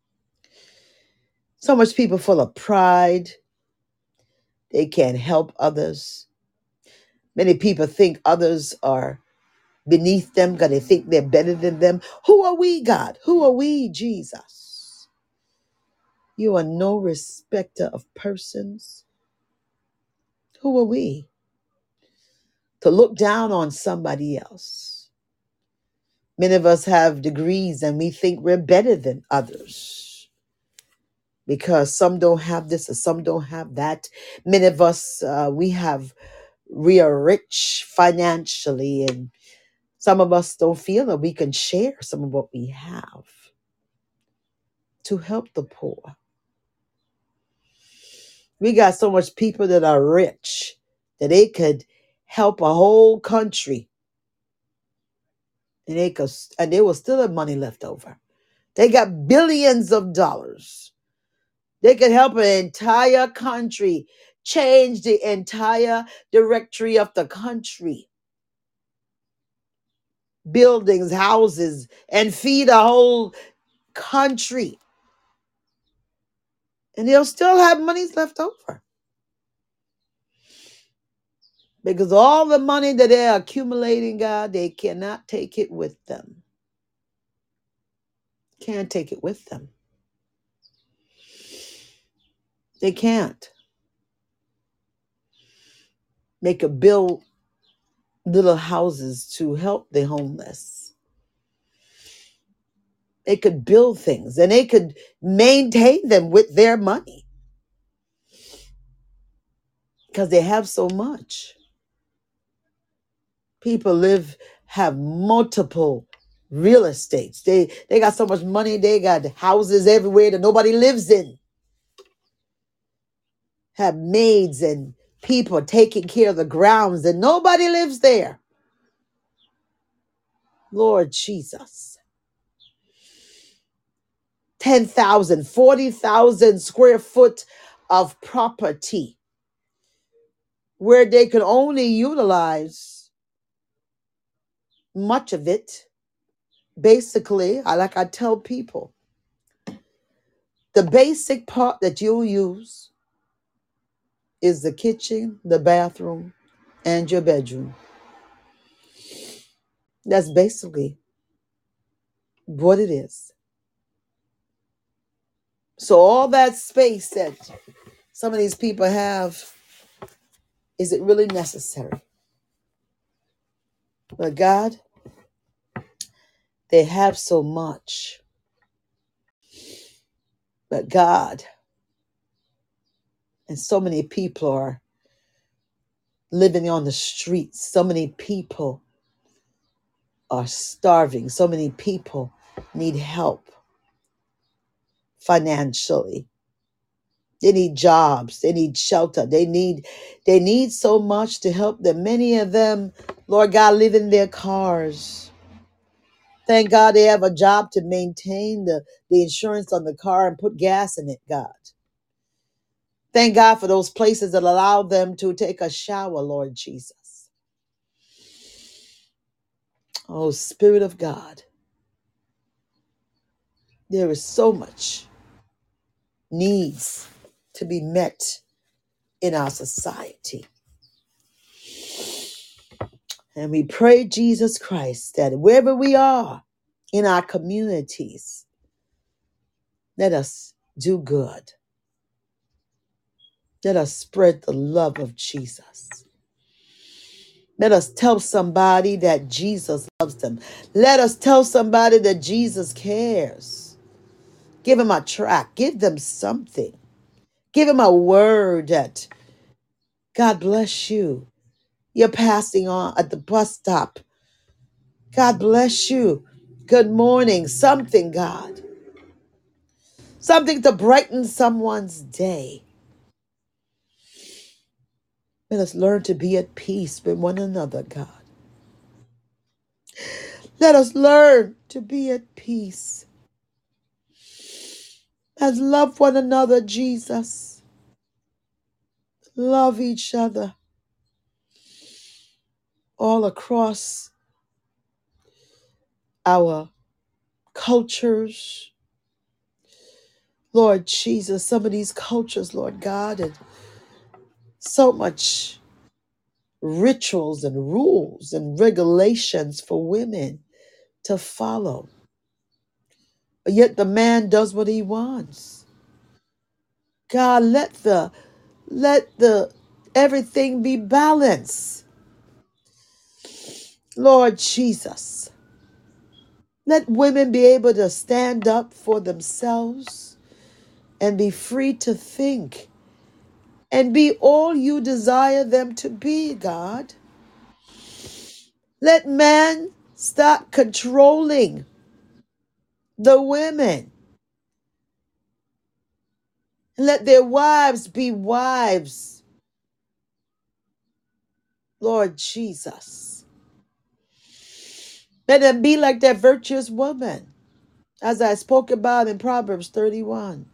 So much people full of pride. They can't help others. Many people think others are beneath them because they think they're better than them. Who are we, God? Who are we, Jesus? You are no respecter of persons. Who are we to look down on somebody else? Many of us have degrees and we think we're better than others because some don't have this or some don't have that. Many of us, uh, we have, we are rich financially, and some of us don't feel that we can share some of what we have to help the poor. We got so much people that are rich that they could help a whole country, and they could, and they will still have money left over. They got billions of dollars. They could help an entire country, change the entire directory of the country, buildings, houses, and feed a whole country. And they'll still have monies left over. Because all the money that they're accumulating, God, they cannot take it with them. Can't take it with them. They can't. They could build little houses to help the homeless. They could build things and they could maintain them with their money because they have so much. People live, have multiple real estates. They, they got so much money. They got houses everywhere that nobody lives in. Have maids and people taking care of the grounds and nobody lives there. Lord Jesus. ten thousand, forty thousand square foot of property where they could only utilize much of it. Basically, I like I tell people, the basic part that you'll use is the kitchen, the bathroom, and your bedroom. That's basically what it is. So all that space that some of these people have, is it really necessary? But God, they have so much. But God, and so many people are living on the streets. So many people are starving. So many people need help financially. They need jobs. They need shelter. They need, they need so much to help them. Many of them, Lord God, live in their cars. Thank God they have a job to maintain the, the insurance on the car and put gas in it, God. Thank God for those places that allow them to take a shower, Lord Jesus. Oh, Spirit of God, there is so much needs to be met in our society. And we pray, Jesus Christ, that wherever we are in our communities, let us do good. Let us spread the love of Jesus. Let us tell somebody that Jesus loves them. Let us tell somebody that Jesus cares. Give them a tract. Give them something. Give them a word that God bless you. You're passing on at the bus stop. God bless you. Good morning. Something, God. Something to brighten someone's day. Let us learn to be at peace with one another, God. Let us learn to be at peace. Let's love one another, Jesus. Love each other all across our cultures. Lord Jesus, some of these cultures, Lord God, and so much rituals and rules and regulations for women to follow. But yet the man does what he wants. God, let the let the everything be balanced. Lord Jesus, let women be able to stand up for themselves and be free to think and be all you desire them to be, God. Let men stop controlling the women. Let their wives be wives, Lord Jesus. Let them be like that virtuous woman, as I spoke about in Proverbs thirty-one.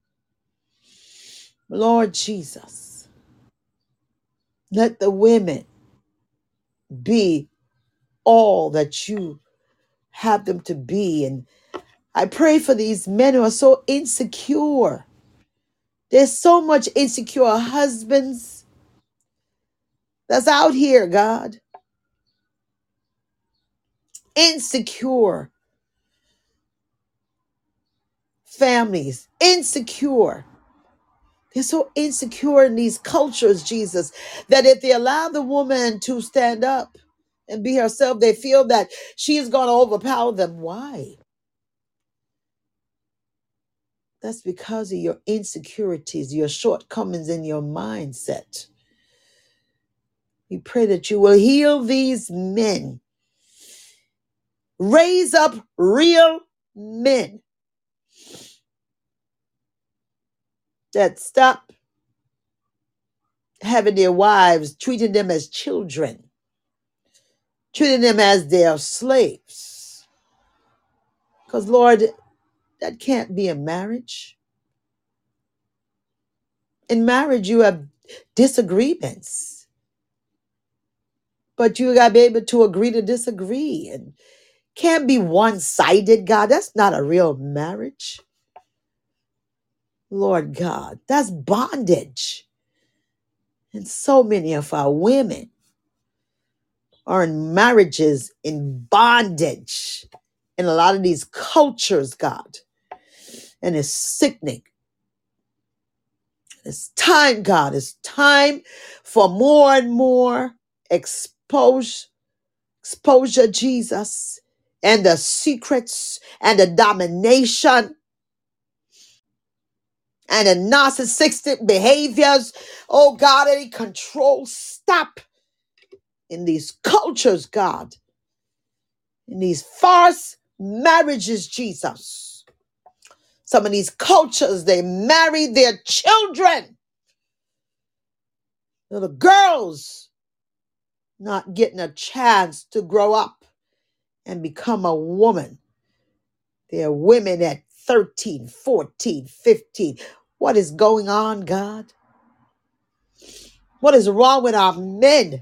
Lord Jesus, let the women be all that you have them to be. And I pray for these men who are so insecure. There's so much insecure husbands that's out here, God. Insecure families, insecure. They're so insecure in these cultures, Jesus, that if they allow the woman to stand up and be herself, they feel that she is going to overpower them. Why? That's because of your insecurities, your shortcomings in your mindset. We pray that you will heal these men. Raise up real men that stop having their wives, treating them as children, treating them as their slaves. Because, Lord, that can't be a marriage. In marriage, you have disagreements, but you got to be able to agree to disagree. And can't be one-sided, God. That's not a real marriage. Lord God, that's bondage. And so many of our women are in marriages in bondage in a lot of these cultures, God. And it's sickening. It's time, God. It's time for more and more expose, exposure, Jesus, and the secrets and the domination and the narcissistic behaviors. Oh, God, any control, stop. in these cultures, God, in these farce marriages, Jesus. Some of these cultures, they marry their children. Little girls not getting a chance to grow up and become a woman. They're women at thirteen, fourteen, fifteen. What is going on, God? What is wrong with our men?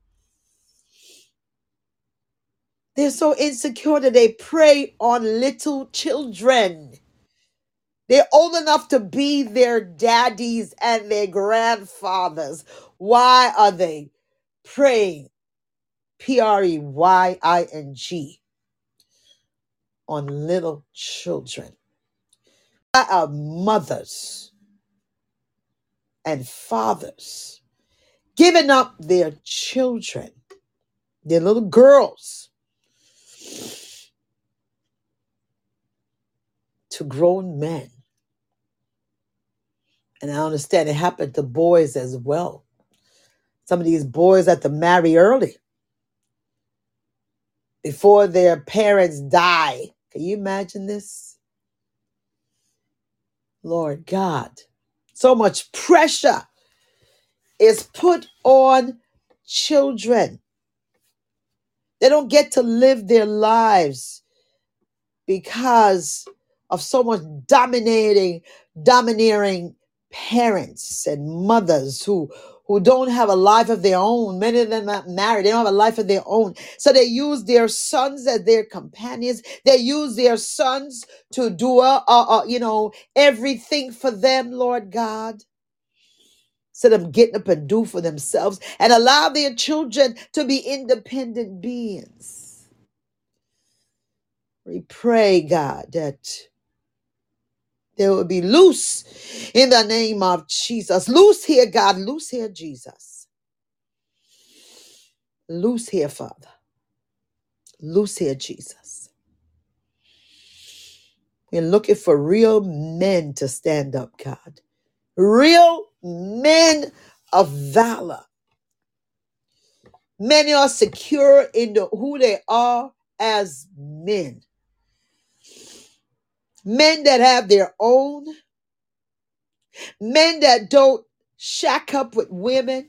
They're so insecure that they prey on little children. They're old enough to be their daddies and their grandfathers. Why are they preying, P R E Y I N G, on little children? Why are mothers and fathers giving up their children, their little girls, to grown men? And I understand it happened to boys as well. Some of these boys have to marry early before their parents die. Can you imagine this? Lord God, so much pressure is put on children. They don't get to live their lives because of so much dominating, domineering parents and mothers who, who don't have a life of their own. Many of them are not married. They don't have a life of their own. So they use their sons as their companions. They use their sons to do, uh, uh, uh, you know, everything for them, Lord God. Instead of getting up and do for themselves and allow their children to be independent beings. We pray, God, that they will be loose in the name of Jesus. Loose here, God. Loose here, Jesus. Loose here, Father. Loose here, Jesus. We're looking for real men to stand up, God. Real men of valor. Many are secure in the, who they are as men. Men that have their own. Men that don't shack up with women,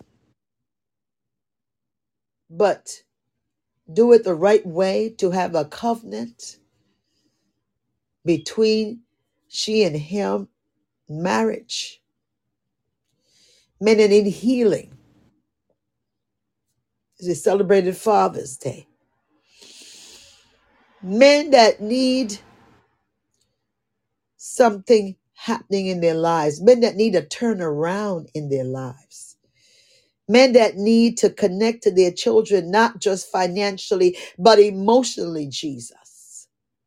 but do it the right way to have a covenant between she and him, marriage. Men that need healing. As we celebrated Father's Day. Men that need something happening in their lives. Men that need a turnaround in their lives. Men that need to connect to their children, not just financially, but emotionally, Jesus.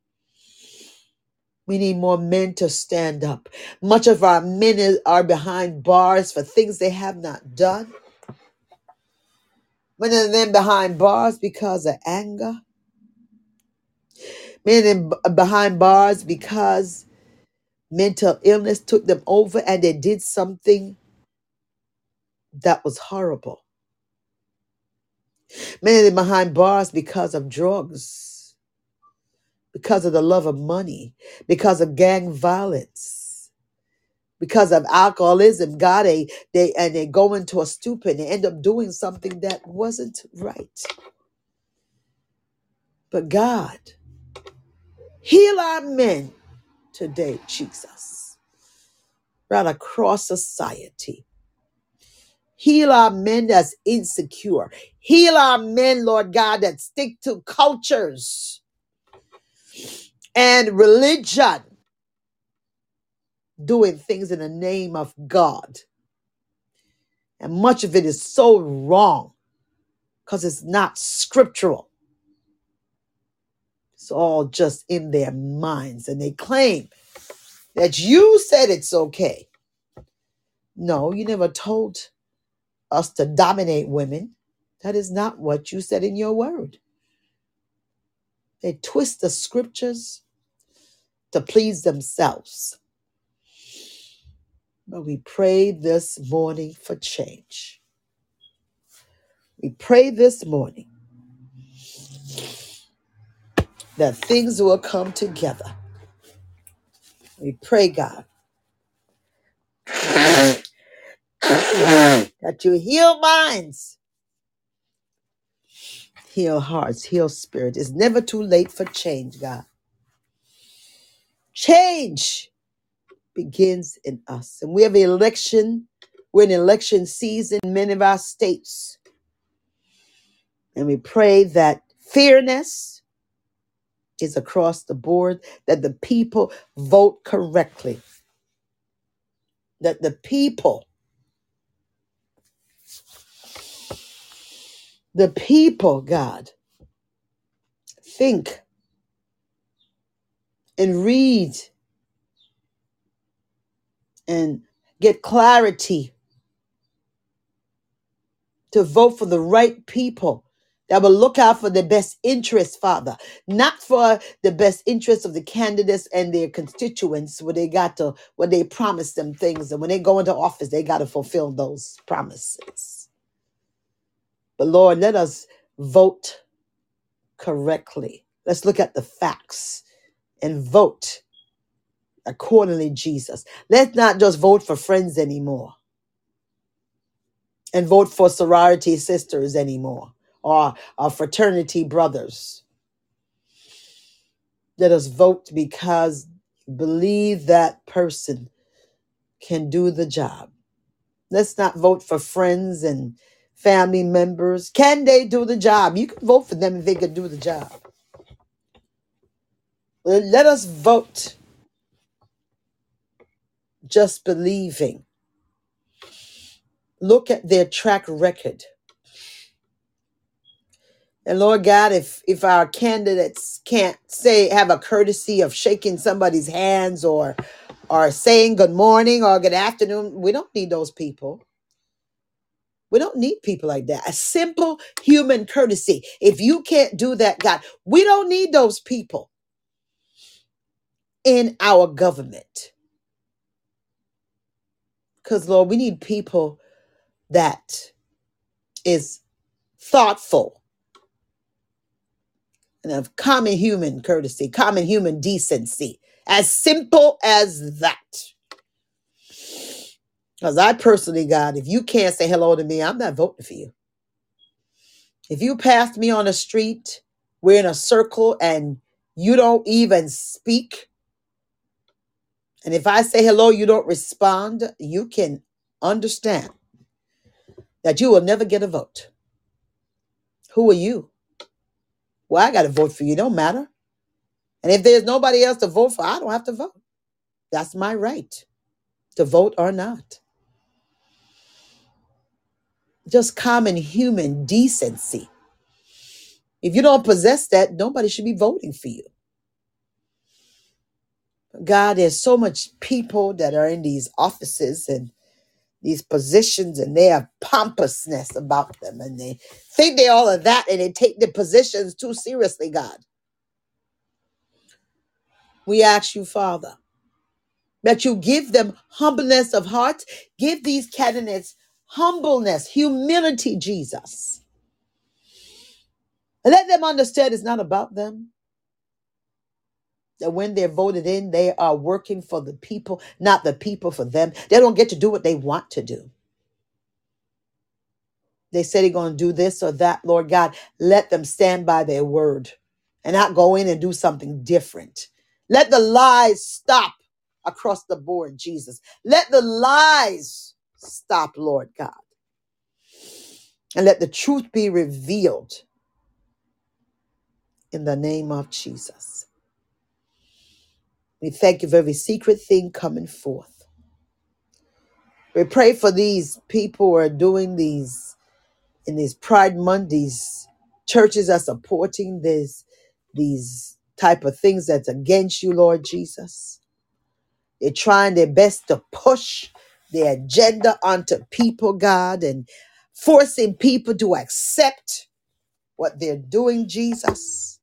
We need more men to stand up. Much of our men is- are behind bars for things they have not done. Many of them behind bars because of anger. Many of them behind bars because mental illness took them over and they did something that was horrible. Many of them behind bars because of drugs, because of the love of money, because of gang violence, because of alcoholism. God, they, they and they go into a stupor and they end up doing something that wasn't right. But God, heal our men today, Jesus, right across society. Heal our men that's insecure. Heal our men, Lord God, that stick to cultures and religion, doing things in the name of God. And much of it is so wrong because it's not scriptural. It's all just in their minds. And they claim that you said it's okay. No, you never told us to dominate women. That is not what you said in your word. They twist the scriptures to please themselves. But we pray this morning for change. We pray this morning that things will come together. We pray, God, that you heal minds, heal hearts, heal spirit. It's never too late for change, God. Change begins in us. And we have an election. We're in election season in many of our states. And we pray that fairness is across the board, that the people vote correctly, that the people, the people, God, think and read and get clarity to vote for the right people that will look out for the best interest, Father, not for the best interest of the candidates and their constituents where they got to, when they promise them things. And when they go into office, they got to fulfill those promises. But Lord, let us vote correctly. Let's look at the facts and vote accordingly, Jesus. Let's not just vote for friends anymore and vote for sorority sisters anymore or, or fraternity brothers. Let us vote because believe that person can do the job. Let's not vote for friends and family members. Can they do the job? You can vote for them if they can do the job. Let us vote just believing. Look at their track record. And Lord God, if if our candidates can't say, have a courtesy of shaking somebody's hands or or saying good morning or good afternoon, we don't need those people. We don't need people like that. A simple human courtesy. If you can't do that, God, we don't need those people in our government. Because, Lord, we need people that is thoughtful and of common human courtesy, common human decency. As simple as that. Because I personally, God, if you can't say hello to me, I'm not voting for you. If you passed me on the street, we're in a circle and you don't even speak, and if I say hello, you don't respond, you can understand that you will never get a vote. Who are you? Well, I got to vote for you. Don't matter. And if there's nobody else to vote for, I don't have to vote. That's my right to vote or not. Just common human decency. If you don't possess that, nobody should be voting for you. God, there's so much people that are in these offices and these positions, and they have pompousness about them, and they think they all of that, and they take their positions too seriously, God. We ask you, Father, that you give them humbleness of heart. Give these candidates humbleness, humility, Jesus. And let them understand it's not about them. That when they're voted in, they are working for the people, not the people for them. They don't get to do what they want to do. They say they're going to do this or that, Lord God. Let them stand by their word and not go in and do something different. Let the lies stop across the board, Jesus. Let the lies stop, Lord God. And let the truth be revealed in the name of Jesus. We thank you for every secret thing coming forth. We pray for these people who are doing these, in these Pride Mondays, churches are supporting this, these type of things that's against you, Lord Jesus. They're trying their best to push their agenda onto people, God, and forcing people to accept what they're doing, Jesus.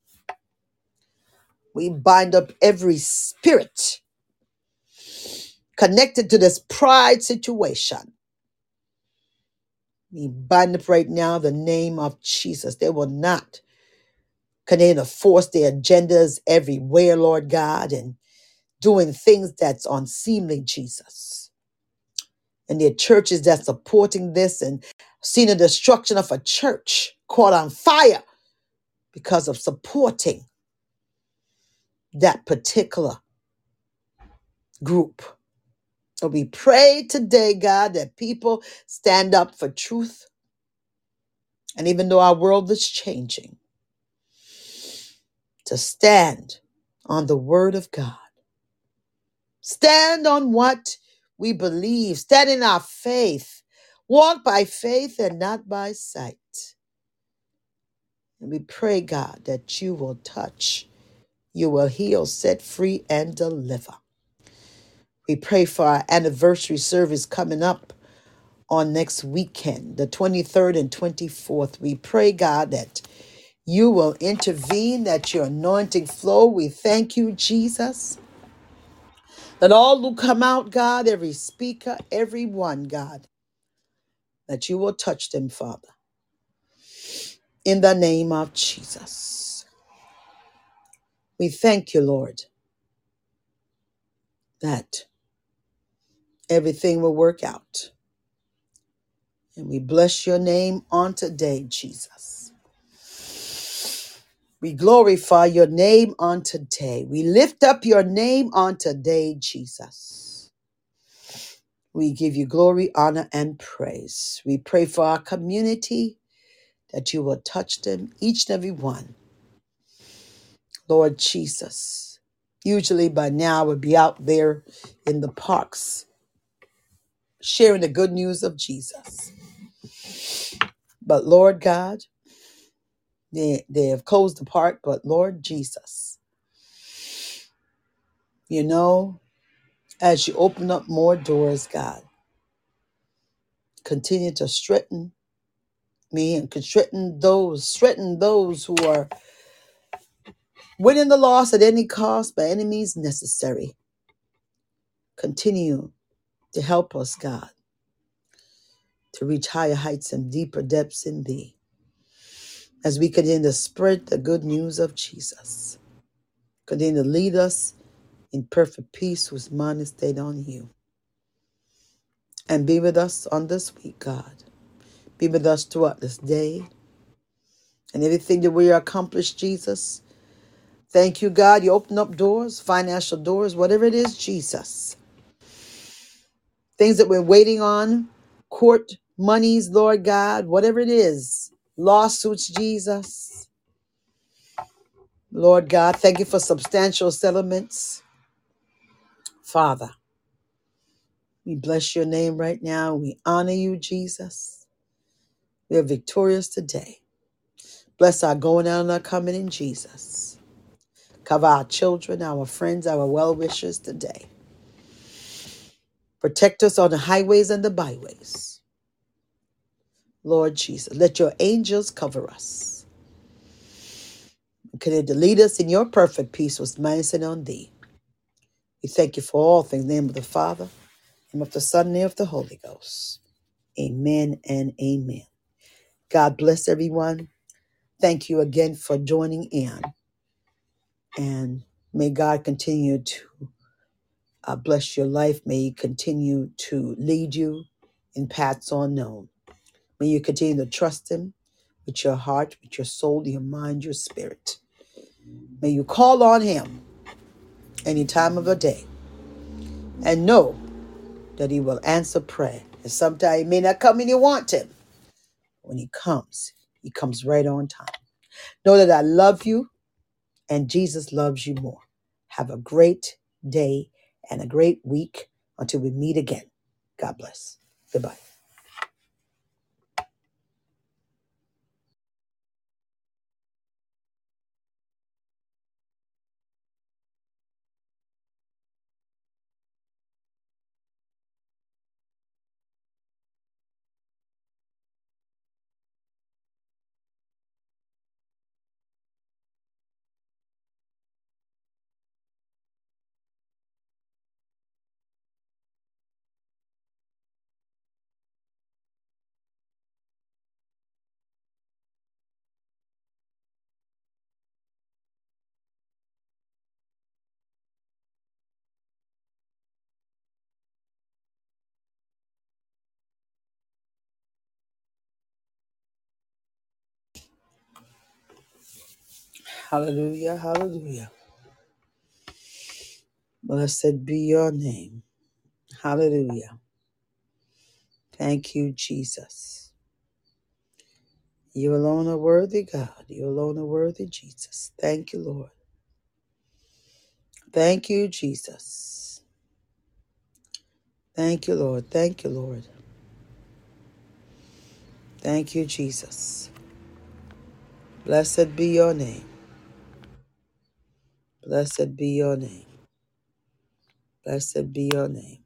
We bind up every spirit connected to this pride situation. We bind up right now the name of Jesus. They will not continue to force their agendas everywhere, Lord God, and doing things that's unseemly, Jesus. And there are churches that's supporting this and seeing the destruction of a church caught on fire because of supporting that particular group. So we pray today, God, that people stand up for truth. And even though our world is changing, to stand on the word of God. Stand on what we believe. Stand in our faith. Walk by faith and not by sight. And we pray, God, that you will touch, you will heal, set free, and deliver. We pray for our anniversary service coming up on next weekend, the twenty-third and twenty-fourth. We pray, God, that you will intervene, that your anointing flow. We thank you, Jesus. That all who come out, God, every speaker, every one, God, that you will touch them, Father. In the name of Jesus. We thank you, Lord, that everything will work out. And we bless your name on today, Jesus. We glorify your name on today. We lift up your name on today, Jesus. We give you glory, honor, and praise. We pray for our community, that you will touch them, each and every one. Lord Jesus, usually by now I would be out there in the parks sharing the good news of Jesus. But Lord God, they, they have closed the park, but Lord Jesus, you know, as you open up more doors, God, continue to strengthen me and strengthen those, strengthen those who are winning the loss at any cost by any means necessary. Continue to help us, God, to reach higher heights and deeper depths in thee, as we continue to spread the good news of Jesus. Continue to lead us in perfect peace whose mind is stayed on you. And be with us on this week, God. Be with us throughout this day and everything that we accomplish, Jesus. Thank you, God. You open up doors, financial doors, whatever it is, Jesus. Things that we're waiting on, court monies, Lord God, whatever it is, lawsuits, Jesus. Lord God, thank you for substantial settlements. Father, we bless your name right now. We honor you, Jesus. We are victorious today. Bless our going out and our coming in, Jesus. Cover our children, our friends, our well-wishers today. Protect us on the highways and the byways. Lord Jesus, let your angels cover us. Continue to lead us in your perfect peace was mindset on thee. We thank you for all things. In the name of the Father, and of the Son, and of the Holy Ghost. Amen and amen. God bless everyone. Thank you again for joining in. And may God continue to uh, bless your life. May He continue to lead you in paths unknown. May you continue to trust Him with your heart, with your soul, your mind, your spirit. May you call on Him any time of the day and know that He will answer prayer. And sometimes He may not come when you want Him. When He comes, He comes right on time. Know that I love you and Jesus loves you more. Have a great day and a great week until we meet again. God bless. Goodbye. Hallelujah, hallelujah. Blessed be your name. Hallelujah. Thank you, Jesus. You alone are worthy, God. You alone are worthy, Jesus. Thank you, Lord. Thank you, Jesus. Thank you, Lord. Thank you, Lord. Thank you, Jesus. Blessed be your name. Blessed be your name. Blessed be your name.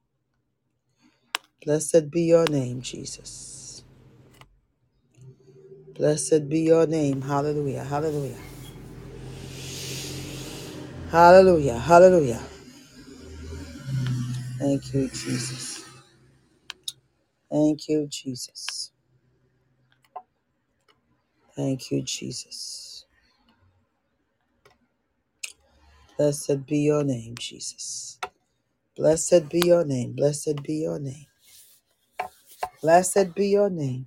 Blessed be your name, Jesus. Blessed be your name. Hallelujah. Hallelujah. Hallelujah. Hallelujah. Thank you, Jesus. Thank you, Jesus. Thank you, Jesus. Blessed be your name, Jesus. Blessed be your name. Blessed be your name. Blessed be your name.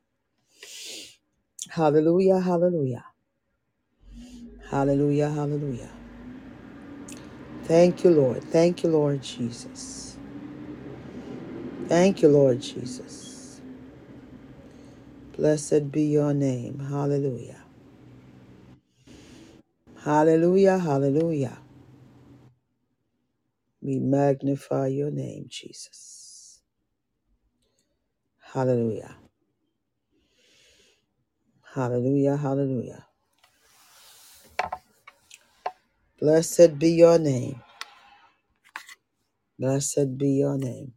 Hallelujah. Hallelujah. Hallelujah. Hallelujah. Thank you, Lord. Thank you, Lord Jesus. Thank you, Lord Jesus. Blessed be your name. Hallelujah. Hallelujah. Hallelujah. We magnify your name, Jesus. Hallelujah. Hallelujah. Hallelujah. Blessed be your name. Blessed be your name.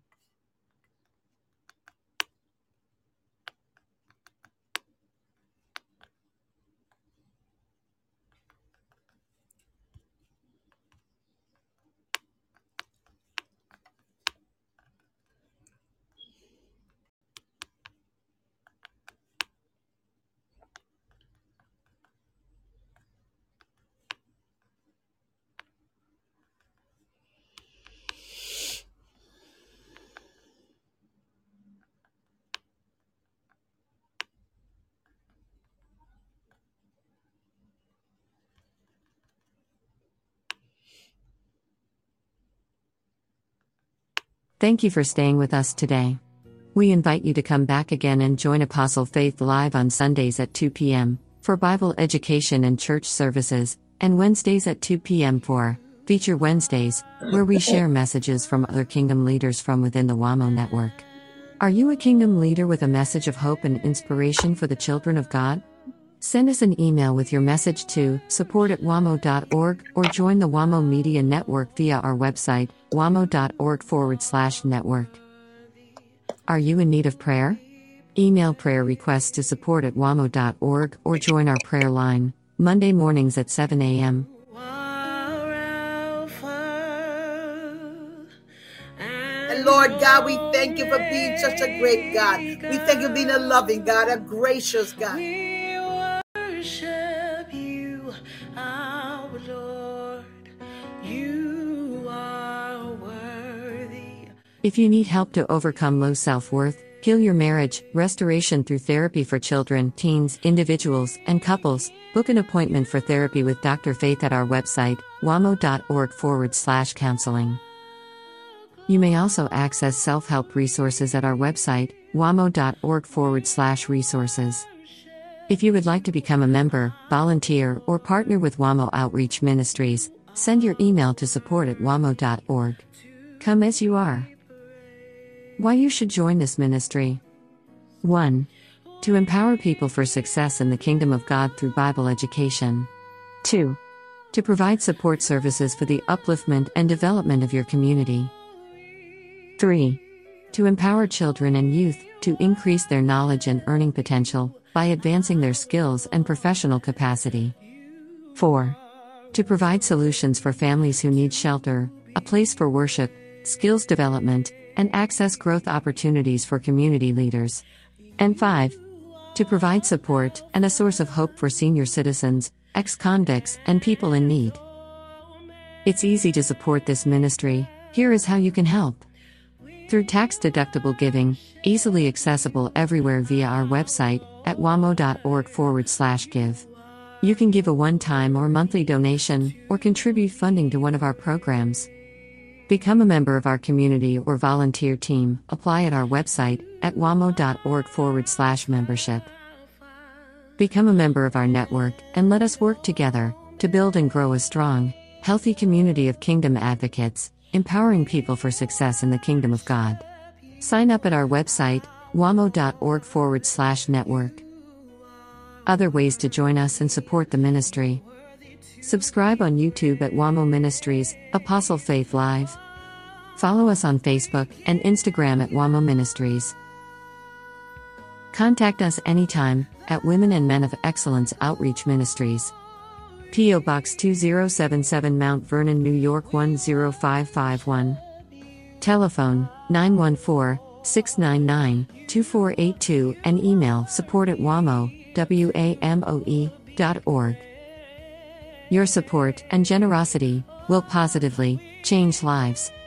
Thank you for staying with us today. We invite you to come back again and join Apostle Faith live on Sundays at two p.m. for Bible education and church services, and Wednesdays at two p.m. for Feature Wednesdays, where we share messages from other kingdom leaders from within the WAMO network. Are you a kingdom leader with a message of hope and inspiration for the children of God? Send us an email with your message to support at wamo dot org or join the WAMO Media Network via our website, wamo.org forward slash network. Are you in need of prayer? Email prayer requests to support at wamo dot org or join our prayer line, Monday mornings at seven a.m. And Lord God, we thank you for being such a great God. We thank you for being a loving God, a gracious God. We worship you, our Lord. You are worthy. If you need help to overcome low self-worth, heal your marriage, restoration through therapy for children, teens, individuals, and couples, book an appointment for therapy with Doctor Faith at our website, wamo.org forward slash counseling. You may also access self-help resources at our website, wamo.org forward slash resources. If you would like to become a member, volunteer, or partner with WAMO Outreach Ministries, send your email to support at wamo dot org. Come as you are. Why you should join this ministry. one. To empower people for success in the kingdom of God through Bible education. two. To provide support services for the upliftment and development of your community. three. To empower children and youth to increase their knowledge and earning potential by advancing their skills and professional capacity. four. To provide solutions for families who need shelter, a place for worship, skills development, and access growth opportunities for community leaders. And five. To provide support and a source of hope for senior citizens, ex-convicts, and people in need. It's easy to support this ministry. Here is how you can help. Through tax-deductible giving, easily accessible everywhere via our website at wamo.org forward slash give. You can give a one-time or monthly donation, or contribute funding to one of our programs. Become a member of our community or volunteer team. Apply at our website at wamo.org forward slash membership. Become a member of our network, and let us work together to build and grow a strong, healthy community of kingdom advocates, empowering people for success in the kingdom of God. Sign up at our website, wamo.org forward slash network. Other ways to join us and support the ministry. Subscribe on YouTube at WAMO Ministries, Apostle Faith Live. Follow us on Facebook and Instagram at WAMO Ministries. Contact us anytime at Women and Men of Excellence Outreach Ministries. P O Box two zero seven seven, Mount Vernon, New York one zero five five one. Telephone nine one four, six nine nine, two four eight two and email support at wamo, W A M O E, dot org. Your support and generosity will positively change lives.